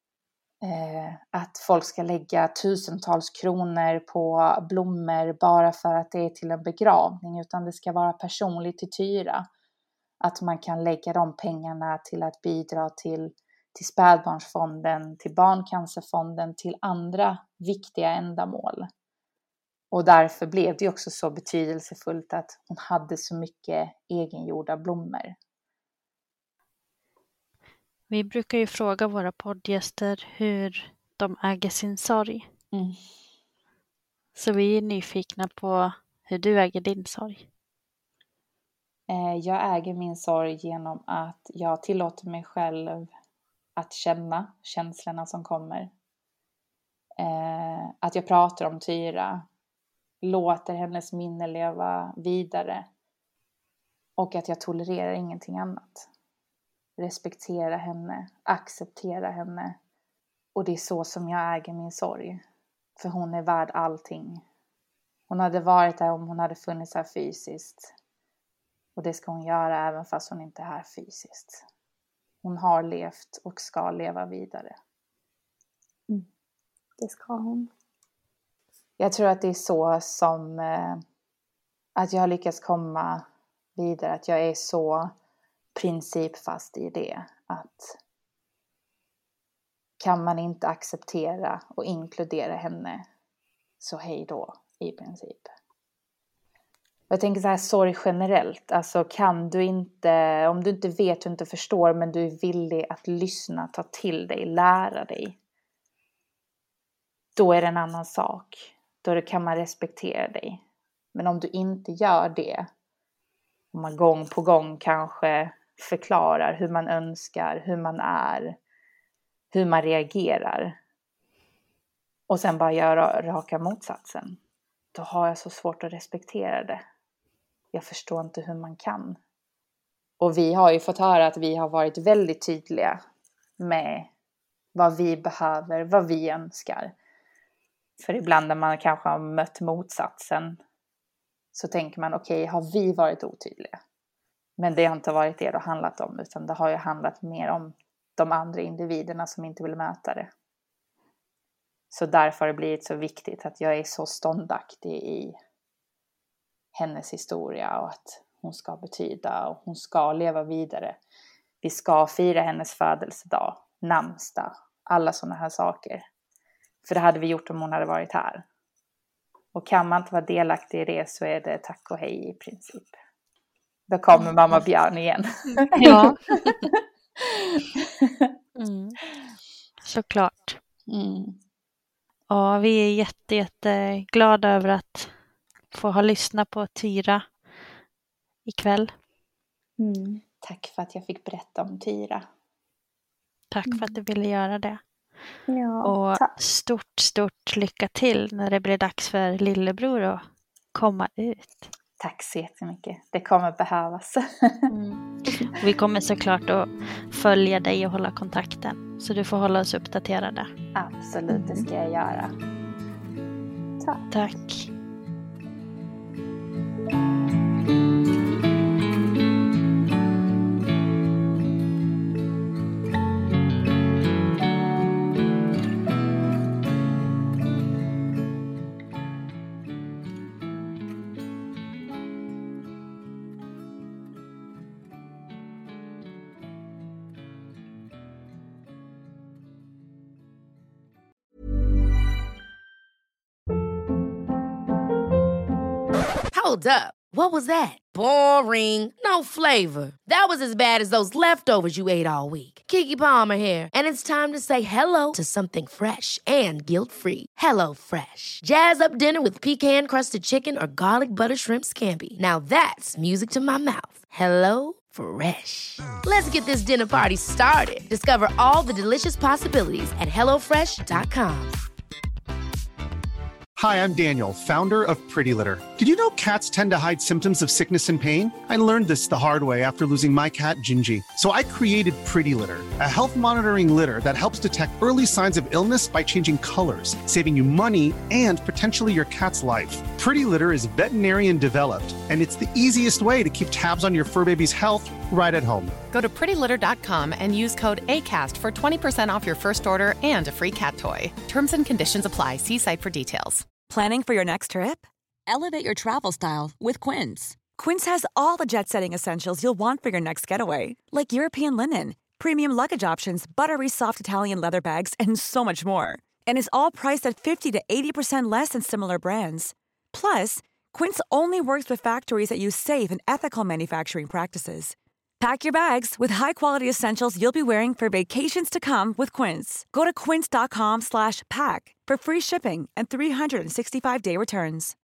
att folk ska lägga tusentals kronor på blommor bara för att det är till en begravning. Utan det ska vara personligt till Tyra. Att man kan lägga de pengarna till att bidra till spädbarnsfonden, till barncancerfonden, till andra viktiga ändamål. Och därför blev det också så betydelsefullt att hon hade så mycket egengjorda blommor. Vi brukar ju fråga våra poddgäster hur de äger sin sorg. Mm. Så vi är nyfikna på hur du äger din sorg. Jag äger min sorg genom att jag tillåter mig själv att känna känslorna som kommer. Att jag pratar om Tyra. Låter hennes minne leva vidare. Och att jag tolererar ingenting annat. Respektera henne. Acceptera henne. Och det är så som jag äger min sorg. För hon är värd allting. Hon hade varit där om hon hade funnits här fysiskt. Och det ska hon göra även fast hon inte är här fysiskt. hon har levt och ska leva vidare. Det ska hon. Jag tror att det är så som att jag har lyckats komma vidare. Att jag är så principfast i det. Att kan man inte acceptera och inkludera henne, så hej då i princip. Jag tänker så här, sorg generellt. Alltså kan du inte, om du inte vet och inte förstår, men du är villig att lyssna, ta till dig, lära dig. Då är det en annan sak. Då kan man respektera dig. Men om du inte gör det, om man gång på gång kanske förklarar hur man önskar, hur man är, hur man reagerar, och sen bara gör raka motsatsen, då har jag så svårt att respektera det. Jag förstår inte hur man kan. Och vi har ju fått höra att vi har varit väldigt tydliga med vad vi behöver, vad vi önskar. För ibland när man kanske har mött motsatsen, så tänker man, okej, har vi varit otydliga? Men det har inte varit det handlat om, utan det har ju handlat mer om de andra individerna som inte vill möta det. Så därför har det blivit så viktigt att jag är så ståndaktig i hennes historia, och att hon ska betyda och hon ska leva vidare. Vi ska fira hennes födelsedag, namnsdag, alla sådana här saker. För det hade vi gjort om hon hade varit här. Och kan man inte vara delaktig i det, så är det tack och hej i princip. Då kommer mamma Björn igen. Ja. Såklart. Ja, vi är jätteglada över att få ha lyssnat på Tyra ikväll. Tack för att jag fick berätta om Tyra. Tack för att du ville göra det. Ja, och tack. stort lycka till när det blir dags för lillebror att komma ut. Tack så jättemycket. Det kommer behövas. Vi kommer såklart att följa dig och hålla kontakten. Så du får hålla oss uppdaterade. Absolut, det ska jag göra. Tack. Hold up. What was that? Boring. No flavor. That was as bad as those leftovers you ate all week. Keke Palmer here, and it's time to say hello to something fresh and guilt-free. Hello Fresh. Jazz up dinner with pecan-crusted chicken or garlic butter shrimp scampi. Now that's music to my mouth. Hello Fresh. Let's get this dinner party started. Discover all the delicious possibilities at hellofresh.com. Hi, I'm Daniel, founder of Pretty Litter. Did you know cats tend to hide symptoms of sickness and pain? I learned this the hard way after losing my cat, Gingy. So I created Pretty Litter, a health monitoring litter that helps detect early signs of illness by changing colors, saving you money and potentially your cat's life. Pretty Litter is veterinarian developed, and it's the easiest way to keep tabs on your fur baby's health right at home. Go to prettylitter.com and use code ACAST for 20% off your first order and a free cat toy. Terms and conditions apply. See site for details. Planning for your next trip? Elevate your travel style with Quince. Quince has all the jet-setting essentials you'll want for your next getaway, like European linen, premium luggage options, buttery soft Italian leather bags, and so much more. And is all priced at 50 to 80% less than similar brands. Plus, Quince only works with factories that use safe and ethical manufacturing practices. Pack your bags with high-quality essentials you'll be wearing for vacations to come with Quince. Go to quince.com/pack for free shipping and 365-day returns.